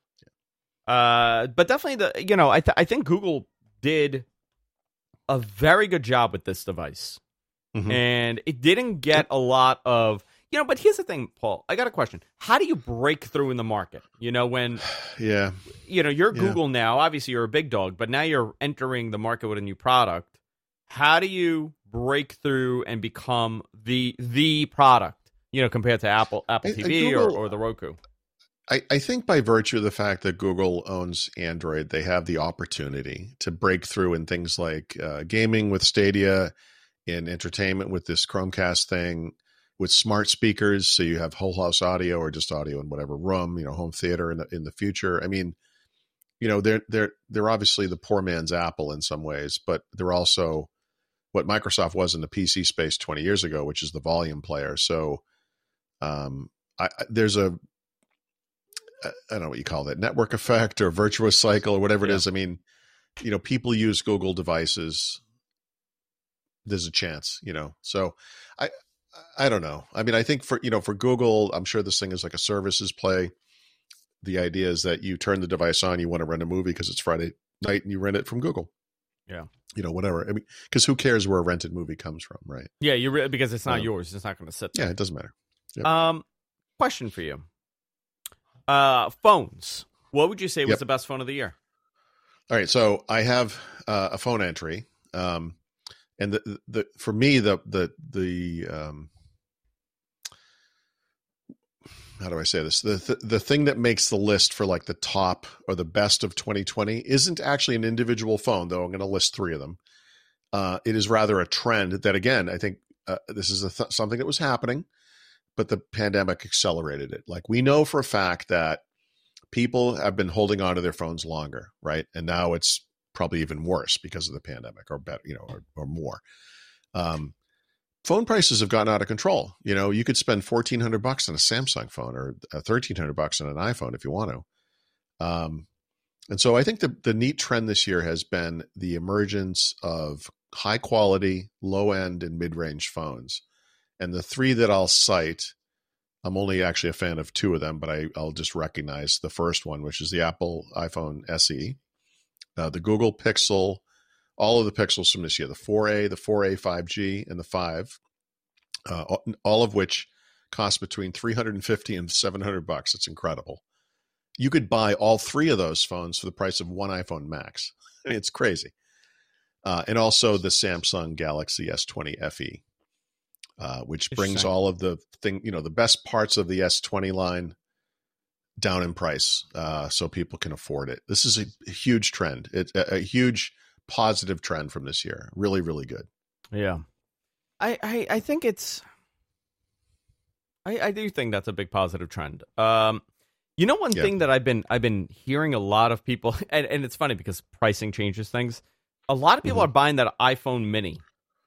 but definitely I think Google did a very good job with this device, and it didn't get a lot of. But here's the thing, Paul. I got a question. How do you break through in the market? When you're Google now. Obviously, you're a big dog, but now you're entering the market with a new product. How do you break through and become the product? Compared to Apple TV Google, or the Roku. I think by virtue of the fact that Google owns Android, they have the opportunity to break through in things like gaming with Stadia, in entertainment with this Chromecast thing. With smart speakers, so you have whole house audio or just audio in whatever room, home theater in the future. I mean, they're obviously the poor man's Apple in some ways, but they're also what Microsoft was in the PC space 20 years ago, which is the volume player. So there's I don't know what you call that, network effect or virtuous cycle or whatever it is. I mean, people use Google devices. There's a chance, so I don't know. I mean, I think for Google, I'm sure this thing is like a services play. The idea is that you turn the device on, you want to rent a movie because it's Friday night and you rent it from Google. Yeah. Whatever. I mean, because who cares where a rented movie comes from, right? Yeah, because it's not yours. It's not going to sit there. Yeah, it doesn't matter. Yep. Question for you. Phones. What would you say was the best phone of the year? All right. So I have a phone entry. And for me, the how do I say this? The thing that makes the list for like the top or the best of 2020 isn't actually an individual phone, though I'm going to list 3 of them. It is rather a trend that, again, I think this is something that was happening, but the pandemic accelerated it. Like we know for a fact that people have been holding on to their phones longer, right? And now it's probably even worse because of the pandemic, or better, or more. Phone prices have gotten out of control. You could spend $1,400 on a Samsung phone or $1,300 on an iPhone if you want to. And so I think the neat trend this year has been the emergence of high quality, low end and mid range phones. And the 3 that I'll cite I'm only actually a fan of two of them, but I'll just recognize the first one, which is the Apple iPhone SE, the Google Pixel, all of the Pixels from this year, the 4A, the 4A 5G, and the 5, all of which cost between $350 and $700. It's incredible. You could buy all three of those phones for the price of one iPhone Max. I mean, it's crazy. And also the Samsung Galaxy S20 FE. Which brings all of the the best parts of the S20 line down in price, so people can afford it. This is a huge trend. It's a huge positive trend from this year. Really, really good. Yeah, I think it's. I do think that's a big positive trend. One thing that I've been hearing a lot of people, and it's funny because pricing changes things. A lot of people are buying that iPhone Mini.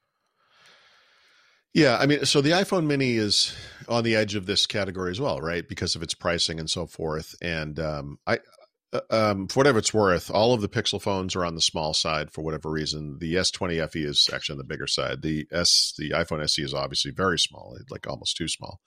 Yeah, I mean, so the iPhone Mini is on the edge of this category as well, right? Because of its pricing and so forth. And for whatever it's worth, all of the Pixel phones are on the small side for whatever reason. The S20 FE is actually on the bigger side. The iPhone SE is obviously very small, like almost too small.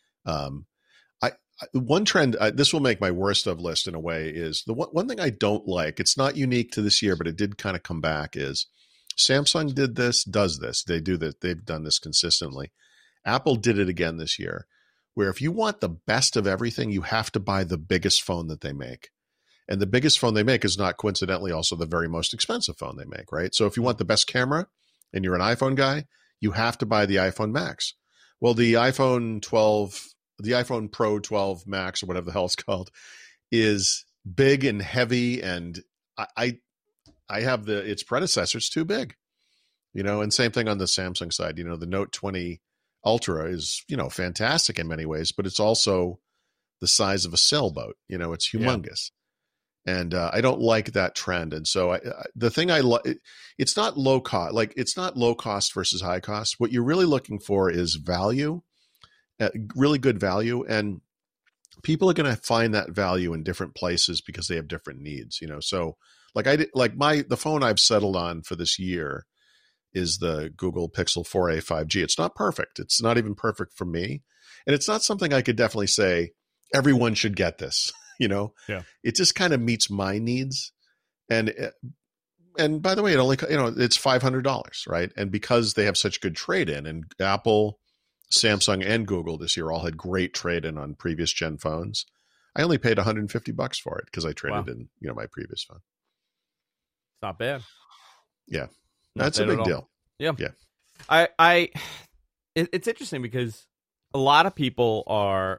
One trend, this will make my worst of list in a way, is the one thing I don't like. It's not unique to this year, but it did kind of come back. Is Samsung does this. They do that. They've done this consistently. Apple did it again this year, where if you want the best of everything, you have to buy the biggest phone that they make. And the biggest phone they make is not coincidentally also the very most expensive phone they make, right? So if you want the best camera and you're an iPhone guy, you have to buy the iPhone Max. Well, the iPhone Pro 12 Max, or whatever the hell it's called, is big and heavy, and I have its predecessor. It's too big, and same thing on the Samsung side. The Note 20 Ultra is, fantastic in many ways, but it's also the size of a sailboat. It's humongous. Yeah. And I don't like that trend. And so the thing it's not low cost. Like, it's not low cost versus high cost. What you're really looking for is value, really good value. And people are going to find that value in different places because they have different needs, so the phone I've settled on for this year is the Google Pixel 4a 5G. It's not perfect. It's not even perfect for me. And it's not something I could definitely say everyone should get this, Yeah. It just kind of meets my needs. And by the way, it only, it's $500, right? And because they have such good trade-in, and Apple, Samsung, and Google this year all had great trade-in on previous gen phones, I only paid $150 for it because I traded in, my previous phone. Not bad. Yeah. That's a big deal. Yeah. Yeah. It's interesting because a lot of people are,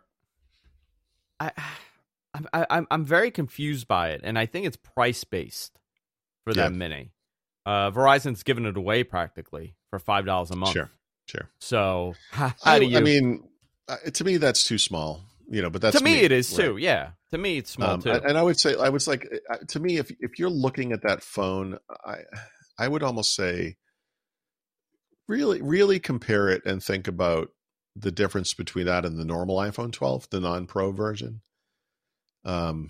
I'm very confused by it. And I think it's price based for that Mini. Verizon's giving it away practically for $5 a month. Sure. So how do you, I mean, to me, that's too small. But that's to me it is too. Yeah, to me it's small too. And I was like, to me, if you're looking at that phone, I would almost say, really, really compare it and think about the difference between that and the normal iPhone 12, the non-Pro version. And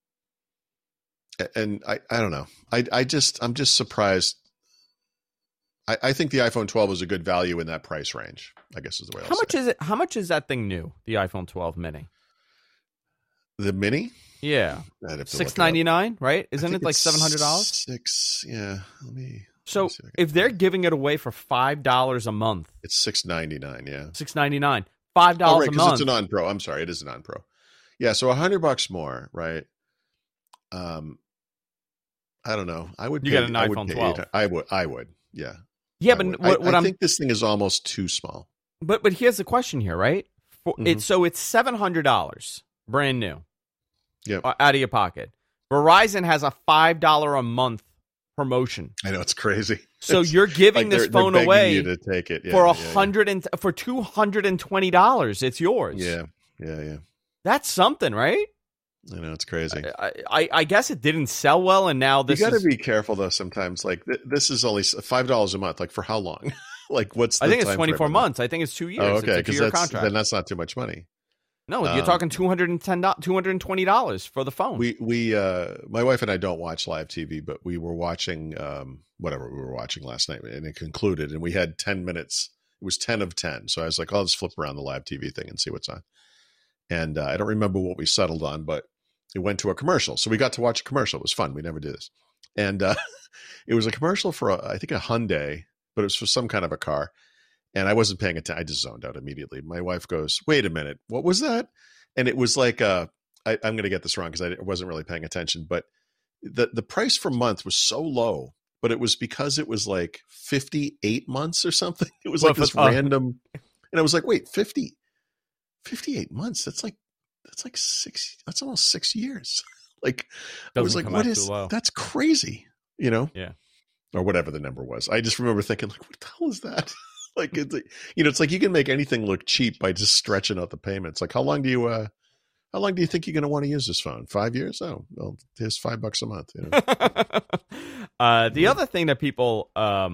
I don't know. I'm just surprised. I think the iPhone 12 is a good value in that price range, I guess is the way I'll say. How much is it? How much is that thing new? The iPhone 12 Mini. The Mini? Yeah. $699, right? Isn't it like $700? Yeah. So if they're giving it away for $5 a month, it's $699. Yeah. $699. $5 a month. Because it's a non-Pro. I'm sorry, it is a non-Pro. Yeah. So $100 more, right? I don't know. I would. You get an iPhone 12. I would. Yeah. Yeah, but I think this thing is almost too small. But here's the question here, right? It's $700 brand new. Yeah. Out of your pocket. Verizon has a $5 a month promotion. I know, it's crazy. So you're giving this phone away you to take it. For for $220. It's yours. Yeah. That's something, right? I know, it's crazy. I guess it didn't sell well, and now this. You got to be careful though. Sometimes, like this is only $5 a month. Like, for how long? Like, what's? I think it's 24 months. I think it's 2 years. Oh, okay, because then that's not too much money. No, you're talking $220 for the phone. My wife and I don't watch live TV, but we were watching whatever we were watching last night, and it concluded, and we had 10 minutes. It was 10 of 10. So I was like, I'll just flip around the live TV thing and see what's on. And I don't remember what we settled on, but it went to a commercial. So we got to watch a commercial. It was fun. We never do this. And it was a commercial for, I think, a Hyundai, but it was for some kind of a car. And I wasn't paying attention. I just zoned out immediately. My wife goes, wait a minute, what was that? And it was like, I'm going to get this wrong because I wasn't really paying attention, but the price per month was so low, but it was because it was like 58 months or something. It was like this random, and I was like, wait, 58 months? That's almost 6 years. Like, I was like, that's crazy, you know? Yeah. Or whatever the number was. I just remember thinking, like, what the hell is that? Like, it's like you can make anything look cheap by just stretching out the payments. Like, how long do you think you're going to want to use this phone? 5 years? Oh, well, here's $5 a month. You know? The other thing that people,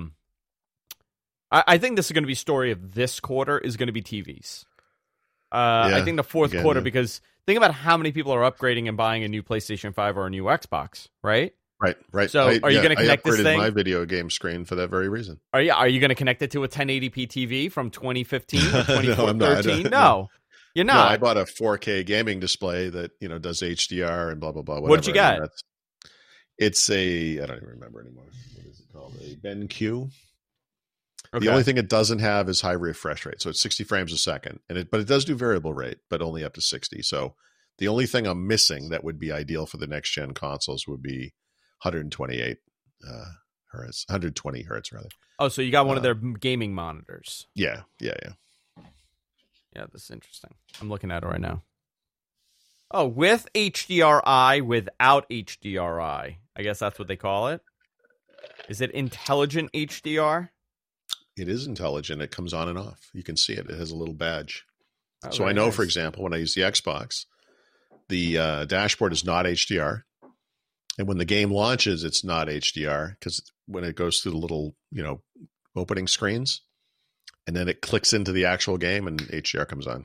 I think this is going to be story of this quarter is going to be TVs. I think the fourth quarter, because think about how many people are upgrading and buying a new PlayStation 5 or a new Xbox, right? Right. So are you going to connect this thing? I upgraded my video game screen for that very reason. Are you going to connect it to a 1080p TV from 2015 or 2013? No, you're not. No, I bought a 4K gaming display that, does HDR and blah, blah, blah. Whatever. What'd you got? It's I don't even remember anymore. What is it called? A BenQ. Okay. The only thing it doesn't have is high refresh rate. So it's 60 frames a second. But it does do variable rate, but only up to 60. So the only thing I'm missing that would be ideal for the next gen consoles would be 128 hertz, 120 hertz rather. Oh, so you got one of their gaming monitors. Yeah. Yeah, this is interesting. I'm looking at it right now. Oh, with HDRI, without HDRI. I guess that's what they call it. Is it intelligent HDR? It is intelligent. It comes on and off. You can see it. It has a little badge. Oh, so I know, for example, when I use the Xbox, the dashboard is not HDR. And when the game launches, it's not HDR because when it goes through the little, opening screens, and then it clicks into the actual game and HDR comes on.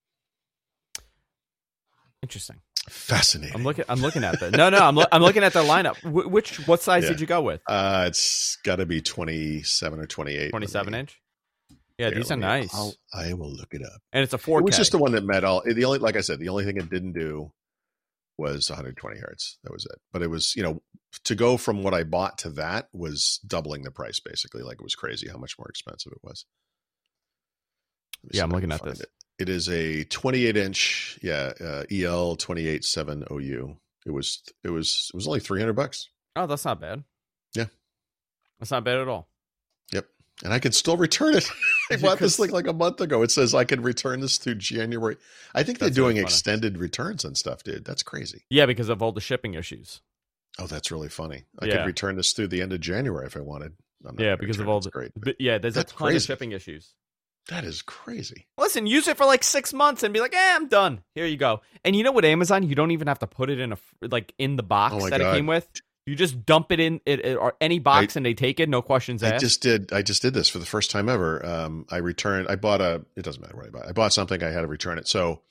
Interesting. Fascinating. I'm looking at that. No, I'm looking at the lineup. What size did you go with? It's got to be 27 or 28. 27 inch. Yeah, these are nice. I will look it up. And it's a 4K. It was just the one that met all. Like I said, the only thing it didn't do was 120 hertz. That was it. But it was, to go from what I bought to that was doubling the price, basically. Like, it was crazy how much more expensive it was. Yeah, I'm looking at this. It is a 28-inch, EL 287OU. It was only $300. Oh, that's not bad. Yeah, that's not bad at all. Yep, and I can still return it. I bought this like a month ago. It says I can return this through January. I think they're doing extended returns and stuff, dude. That's crazy. Yeah, because of all the shipping issues. Oh, that's really funny. I could return this through the end of January if I wanted. Because of all the great. There's a ton of shipping issues. That is crazy. Listen, use it for like 6 months and be like, I'm done. Here you go. And you know what, Amazon, you don't even have to put it in in the box it came with. You just dump it in or any box and they take it, no questions asked. I just did this for the first time ever. It doesn't matter what I bought. I bought something, I had to return it. So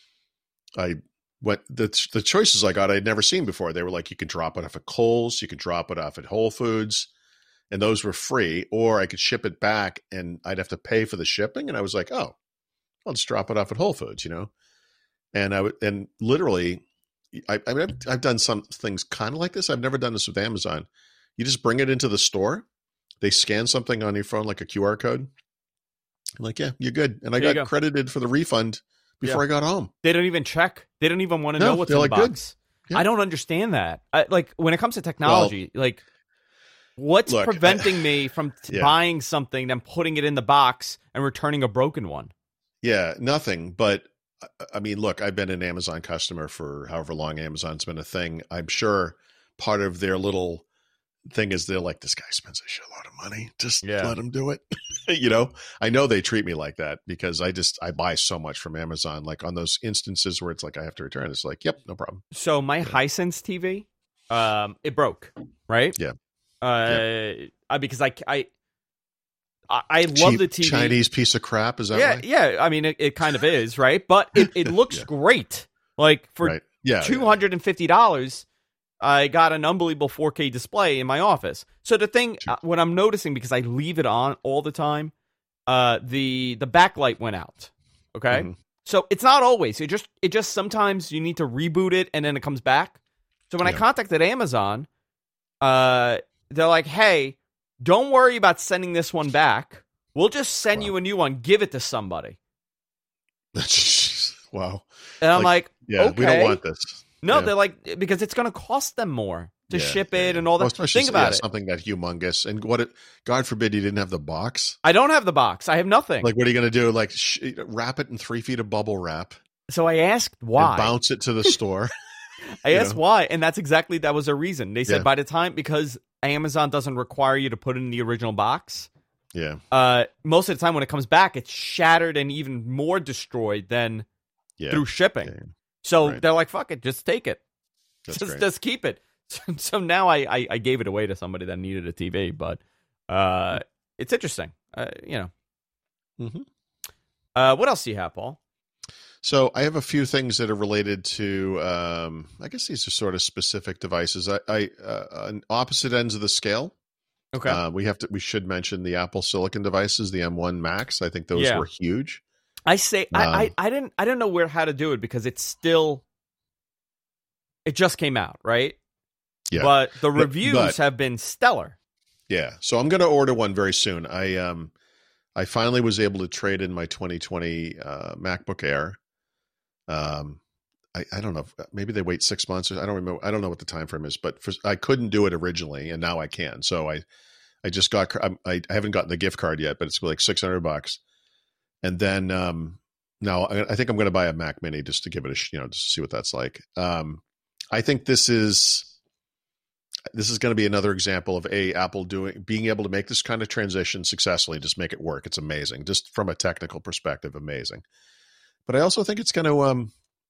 the choices I got, I'd never seen before. They were like, you can drop it off at Kohl's, you can drop it off at Whole Foods. And those were free, or I could ship it back and I'd have to pay for the shipping. And I was like, oh, I'll just drop it off at Whole Foods, And literally, I've done some things kind of like this. I've never done this with Amazon. You just bring it into the store. They scan something on your phone, like a QR code. I'm like, yeah, you're good. And I got credited for the refund before I got home. They don't even check. They don't even want to know what's in the box. Yeah. I don't understand that. When it comes to technology, what's preventing me from buying something, then putting it in the box and returning a broken one? Yeah, nothing. But I mean, look, I've been an Amazon customer for however long Amazon's been a thing. I'm sure part of their little thing is they're like, this guy spends a shitload of money. Just let him do it. I know they treat me like that because I buy so much from Amazon. Like on those instances where it's like I have to return, it's like, yep, no problem. So my Hisense TV, it broke, right? Yeah. Because I love the TV. Chinese piece of crap, is that right? Yeah. I mean, it kind of is, right? But it looks great. Like for $250, I got an unbelievable 4K display in my office. So the thing, what I'm noticing, because I leave it on all the time, the backlight went out. Okay, So it's not always. It just sometimes you need to reboot it and then it comes back. So when I contacted Amazon, they're like, "Hey, don't worry about sending this one back. We'll just send you a new one. Give it to somebody." Wow. And I'm like, yeah, okay. We don't want this. No, they're like, because it's going to cost them more to ship it and all that. Well, think about it. Something that humongous. And God forbid you didn't have the box. I don't have the box. I have nothing. Like, what are you going to do? Like, wrap it in 3 feet of bubble wrap. So I asked why. And bounce it to the store. I asked why. And that was a reason. They said by the time, because Amazon doesn't require you to put it in the original box. Yeah. Most of the time when it comes back, it's shattered and even more destroyed than through shipping. Yeah. So they're like, fuck it, just take it. Just keep it. So now I gave it away to somebody that needed a TV, but it's interesting. Mm-hmm. What else do you have, Paul? So I have a few things that are related to, I guess these are sort of specific devices. On opposite ends of the scale. Okay. We should mention the Apple Silicon devices, the M1 Max. I think those were huge. I didn't know how to do it because it just came out, right? Yeah. But the reviews have been stellar. Yeah. So I'm going to order one very soon. I finally was able to trade in my 2020 MacBook Air. I don't know. Maybe they wait 6 months. I don't remember. I don't know what the time frame is, but I couldn't do it originally, and now I can. So I just got. I haven't gotten the gift card yet, but it's like $600. And then now I think I'm going to buy a Mac Mini just to give it just to see what that's like. I think this is going to be another example of Apple being able to make this kind of transition successfully, just make it work. It's amazing, just from a technical perspective, amazing. But I also think it's going to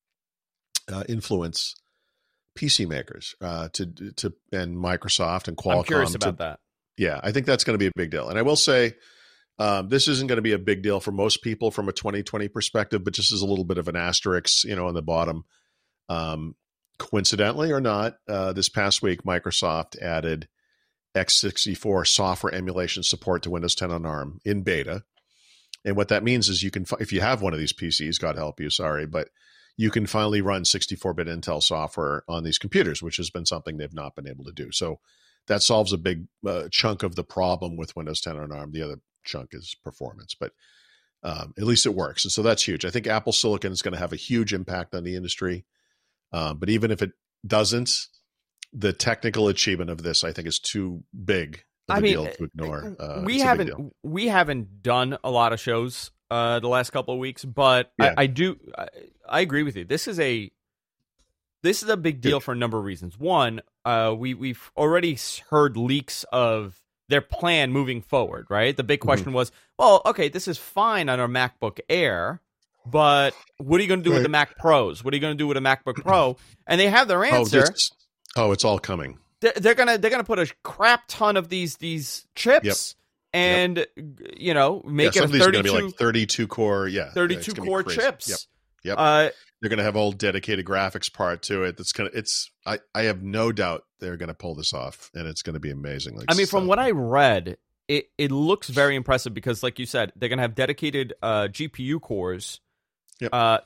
influence PC makers and Microsoft and Qualcomm. I'm curious about that. Yeah, I think that's going to be a big deal. And I will say, this isn't going to be a big deal for most people from a 2020 perspective, but just as a little bit of an asterisk, on the bottom. Coincidentally or not, this past week, Microsoft added x64 software emulation support to Windows 10 on ARM in beta. And what that means is you can, if you have one of these PCs, God help you, sorry, but you can finally run 64-bit Intel software on these computers, which has been something they've not been able to do. So that solves a big chunk of the problem with Windows 10 on ARM. The other chunk is performance, but at least it works. And so that's huge. I think Apple Silicon is going to have a huge impact on the industry. But even if it doesn't, the technical achievement of this, I think, is too big of a deal to ignore. We haven't done a lot of shows the last couple of weeks, but I agree with you. This is a big deal for a number of reasons. One, we've already heard leaks of their plan moving forward, right? The big question was, well, okay, this is fine on our MacBook Air, but what are you going to do with the Mac Pros? What are you going to do with a MacBook Pro? And they have their answer. It's all coming. They're gonna put a crap ton of these chips and make it a 32. Going to be like 32 core, 32 core chips. Yep. They're going to have a whole dedicated graphics part to it. I have no doubt they're going to pull this off, and it's going to be amazing. From what I read, it looks very impressive because, like you said, they're going to have dedicated GPU cores. Yep. I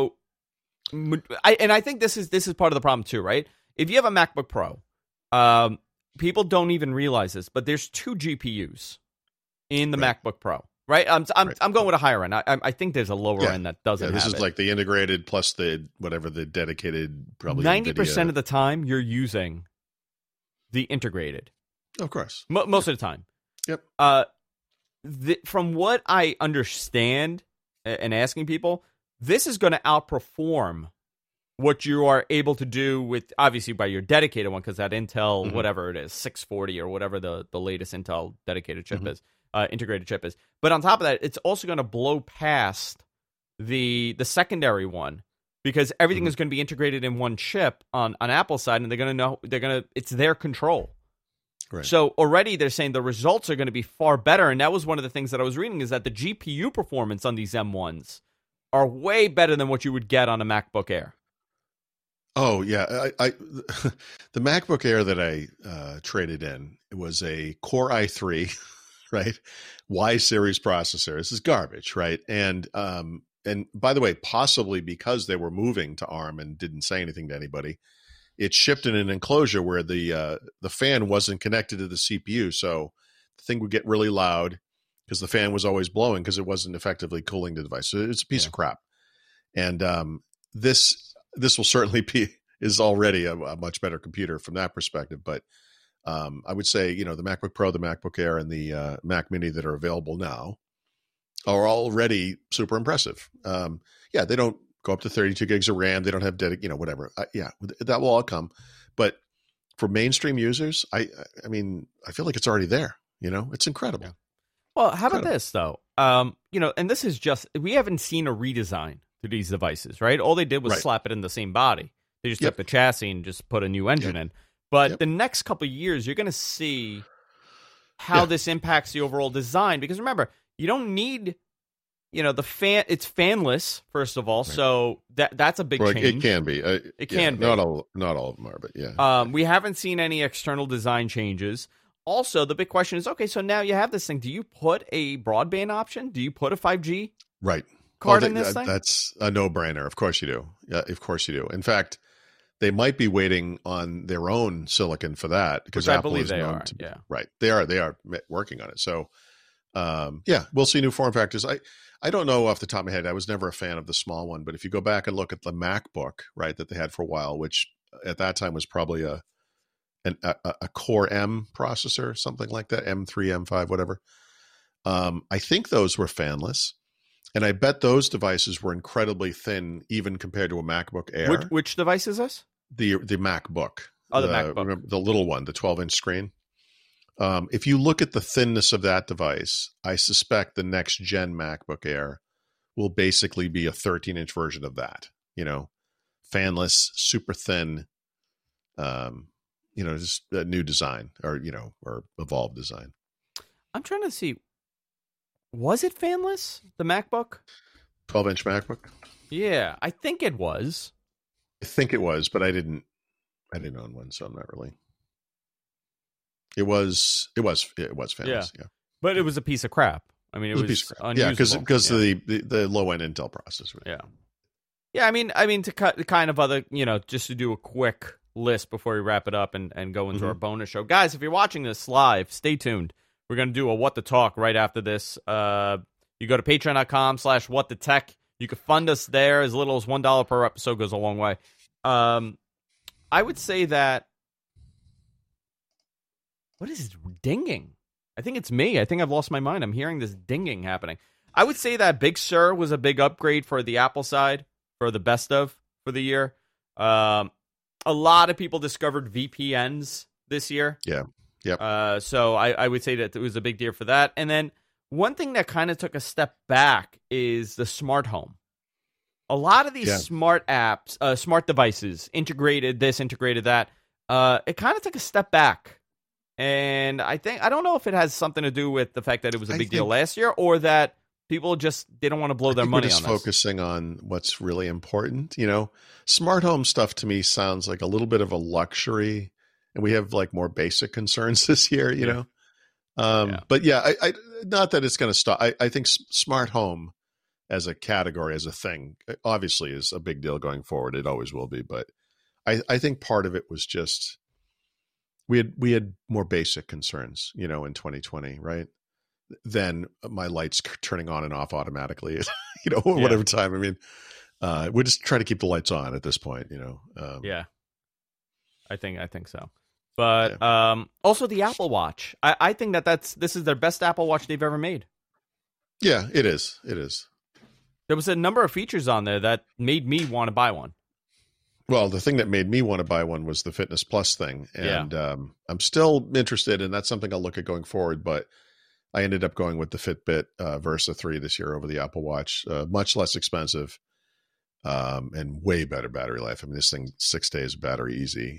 think this is part of the problem too, right? If you have a MacBook Pro, people don't even realize this, but there's 2 GPUs in the MacBook Pro, right? I'm going with a higher end. I think there's a lower end that doesn't. This have is it. Like the integrated plus the dedicated. Probably 90% of the time you're using the integrated. Of course, most of the time. Yep. From what I understand, and asking people, this is going to outperform what you are able to do with, obviously, by your dedicated one, because that Intel, whatever it is, 640 or whatever the latest Intel dedicated chip is, integrated chip is. But on top of that, it's also going to blow past the secondary one, because everything is going to be integrated in one chip on Apple's side, and it's their control. Right. So already they're saying the results are going to be far better, and that was one of the things that I was reading, is that the GPU performance on these M1s are way better than what you would get on a MacBook Air. Oh yeah, the MacBook Air that I traded in, it was a Core i3, right? Y series processor. This is garbage, right? And and by the way, possibly because they were moving to ARM and didn't say anything to anybody, it shipped in an enclosure where the fan wasn't connected to the CPU, so the thing would get really loud because the fan was always blowing because it wasn't effectively cooling the device. So it's a piece of crap. And this will certainly is already a much better computer from that perspective. But I would say, the MacBook Pro, the MacBook Air, and the Mac Mini that are available now are already super impressive. They don't go up to 32 gigs of RAM. They don't have whatever. That will all come. But for mainstream users, I mean, I feel like it's already there. It's incredible. Yeah. Well, how about this though? And this is we haven't seen a redesign to these devices, right? All they did was slap it in the same body. They just took the chassis and just put a new engine in. But the next couple of years, you're going to see how this impacts the overall design. Because remember, you don't need, the fan. It's fanless, first of all. Right. So that's a big change. It can be. It can be. Not all of them are, but yeah. We haven't seen any external design changes. Also, the big question is, okay, so now you have this thing. Do you put a broadband option? Do you put a 5G card in this thing? That's a no-brainer. Of course you do. Yeah, of course you do. In fact, they might be waiting on their own silicon for that because Apple is known to be. Right. They are working on it. So, we'll see new form factors. I don't know off the top of my head. I was never a fan of the small one, but if you go back and look at the MacBook, right, that they had for a while, which at that time was probably a Core M processor, something like that, M3, M5, whatever. I think those were fanless. And I bet those devices were incredibly thin, even compared to a MacBook Air. Which device is this? The MacBook. Oh, the MacBook. Remember, the little one, the 12-inch screen. If you look at the thinness of that device, I suspect the next gen MacBook Air will basically be a 13-inch version of that. Fanless, super thin. Just a new design or evolved design. I'm trying to see. Was it fanless, the MacBook? 12-inch MacBook? Yeah, I think it was. I think it was, but I didn't own one, so I'm not really. It was fanless, yeah. But it was a piece of crap. I mean, it was a piece of crap. Yeah, because of the low-end Intel processor. Yeah. Yeah, I mean to cut the kind of other, just to do a quick list before we wrap it up and go into our bonus show. Guys, if you're watching this live, stay tuned. We're going to do a What the Talk right after this. You go to patreon.com/whatthetech. You can fund us there. As little as $1 per episode goes a long way. I would say that... What is this dinging? I think it's me. I think I've lost my mind. I'm hearing this dinging happening. I would say that Big Sur was a big upgrade for the Apple side for the best of for the year. A lot of people discovered VPNs this year. Yeah. Yep. So I would say that it was a big deal for that. And then one thing that kind of took a step back is the smart home. A lot of these smart apps, smart devices, integrated this, integrated that. It kind of took a step back. And I don't know if it has something to do with the fact that it was a big deal last year or that people just didn't want to blow their money on this. We're just focusing on what's really important. Smart home stuff to me sounds like a little bit of a luxury. And we have more basic concerns this year, But I not that it's going to stop. I think smart home as a category, as a thing, obviously is a big deal going forward. It always will be. But I think part of it was just we had more basic concerns, in 2020, right? Than my lights turning on and off automatically, whatever time. I mean, we're just trying to keep the lights on at this point, I think so. But also the Apple Watch. I think this is their best Apple Watch they've ever made. Yeah, it is. It is. There was a number of features on there that made me want to buy one. Well, the thing that made me want to buy one was the Fitness Plus thing. And I'm still interested, and that's something I'll look at going forward. But I ended up going with the Fitbit Versa 3 this year over the Apple Watch. Much less expensive and way better battery life. I mean, this thing, 6 days battery easy.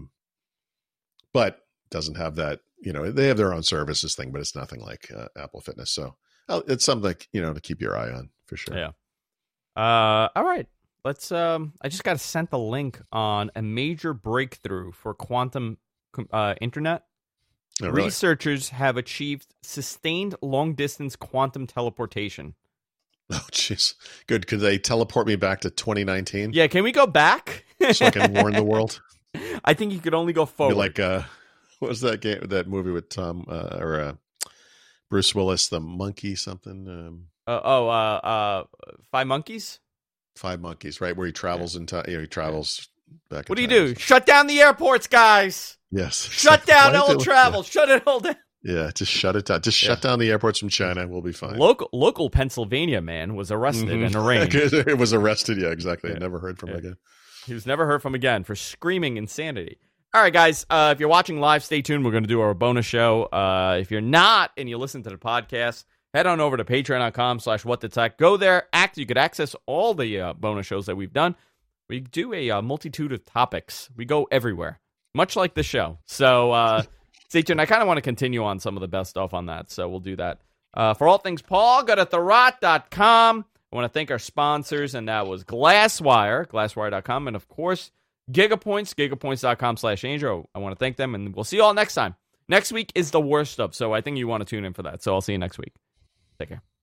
But doesn't have that, they have their own services thing, but it's nothing like Apple Fitness. So it's something, to keep your eye on for sure. Yeah. All right. Let's, I just got sent the link on a major breakthrough for quantum internet. Oh, really? Researchers have achieved sustained long-distance quantum teleportation. Oh, jeez. Good. Could they teleport me back to 2019? Yeah, can we go back? So I can warn the world? I think you could only go forward. Be like, what was that game? That movie with Tom Bruce Willis, the monkey something? Five Monkeys? Five Monkeys, right? Where he travels in time. He travels back. What do you do? Shut down the airports, guys. Yes. Shut down all travel. Shut it all down. Yeah, just shut it down. Just shut down the airports from China. We'll be fine. Local Pennsylvania man was arrested and arraigned. It was arrested. Yeah, exactly. Yeah. Never heard from him again. He was never heard from again for screaming insanity. All right, guys. If you're watching live, stay tuned. We're going to do our bonus show. If you're not and you listen to the podcast, head on over to patreon.com/whatthetech. Go there. You could access all the bonus shows that we've done. We do a multitude of topics. We go everywhere, much like the show. So stay tuned. I kind of want to continue on some of the best stuff on that, so we'll do that. For all things Paul, go to therot.com. I want to thank our sponsors, and that was Glasswire, glasswire.com, and of course, Gigapoints, gigapoints.com/Angel. I want to thank them, and we'll see you all next time. Next week is the worst stuff, so I think you want to tune in for that. So I'll see you next week. Take care.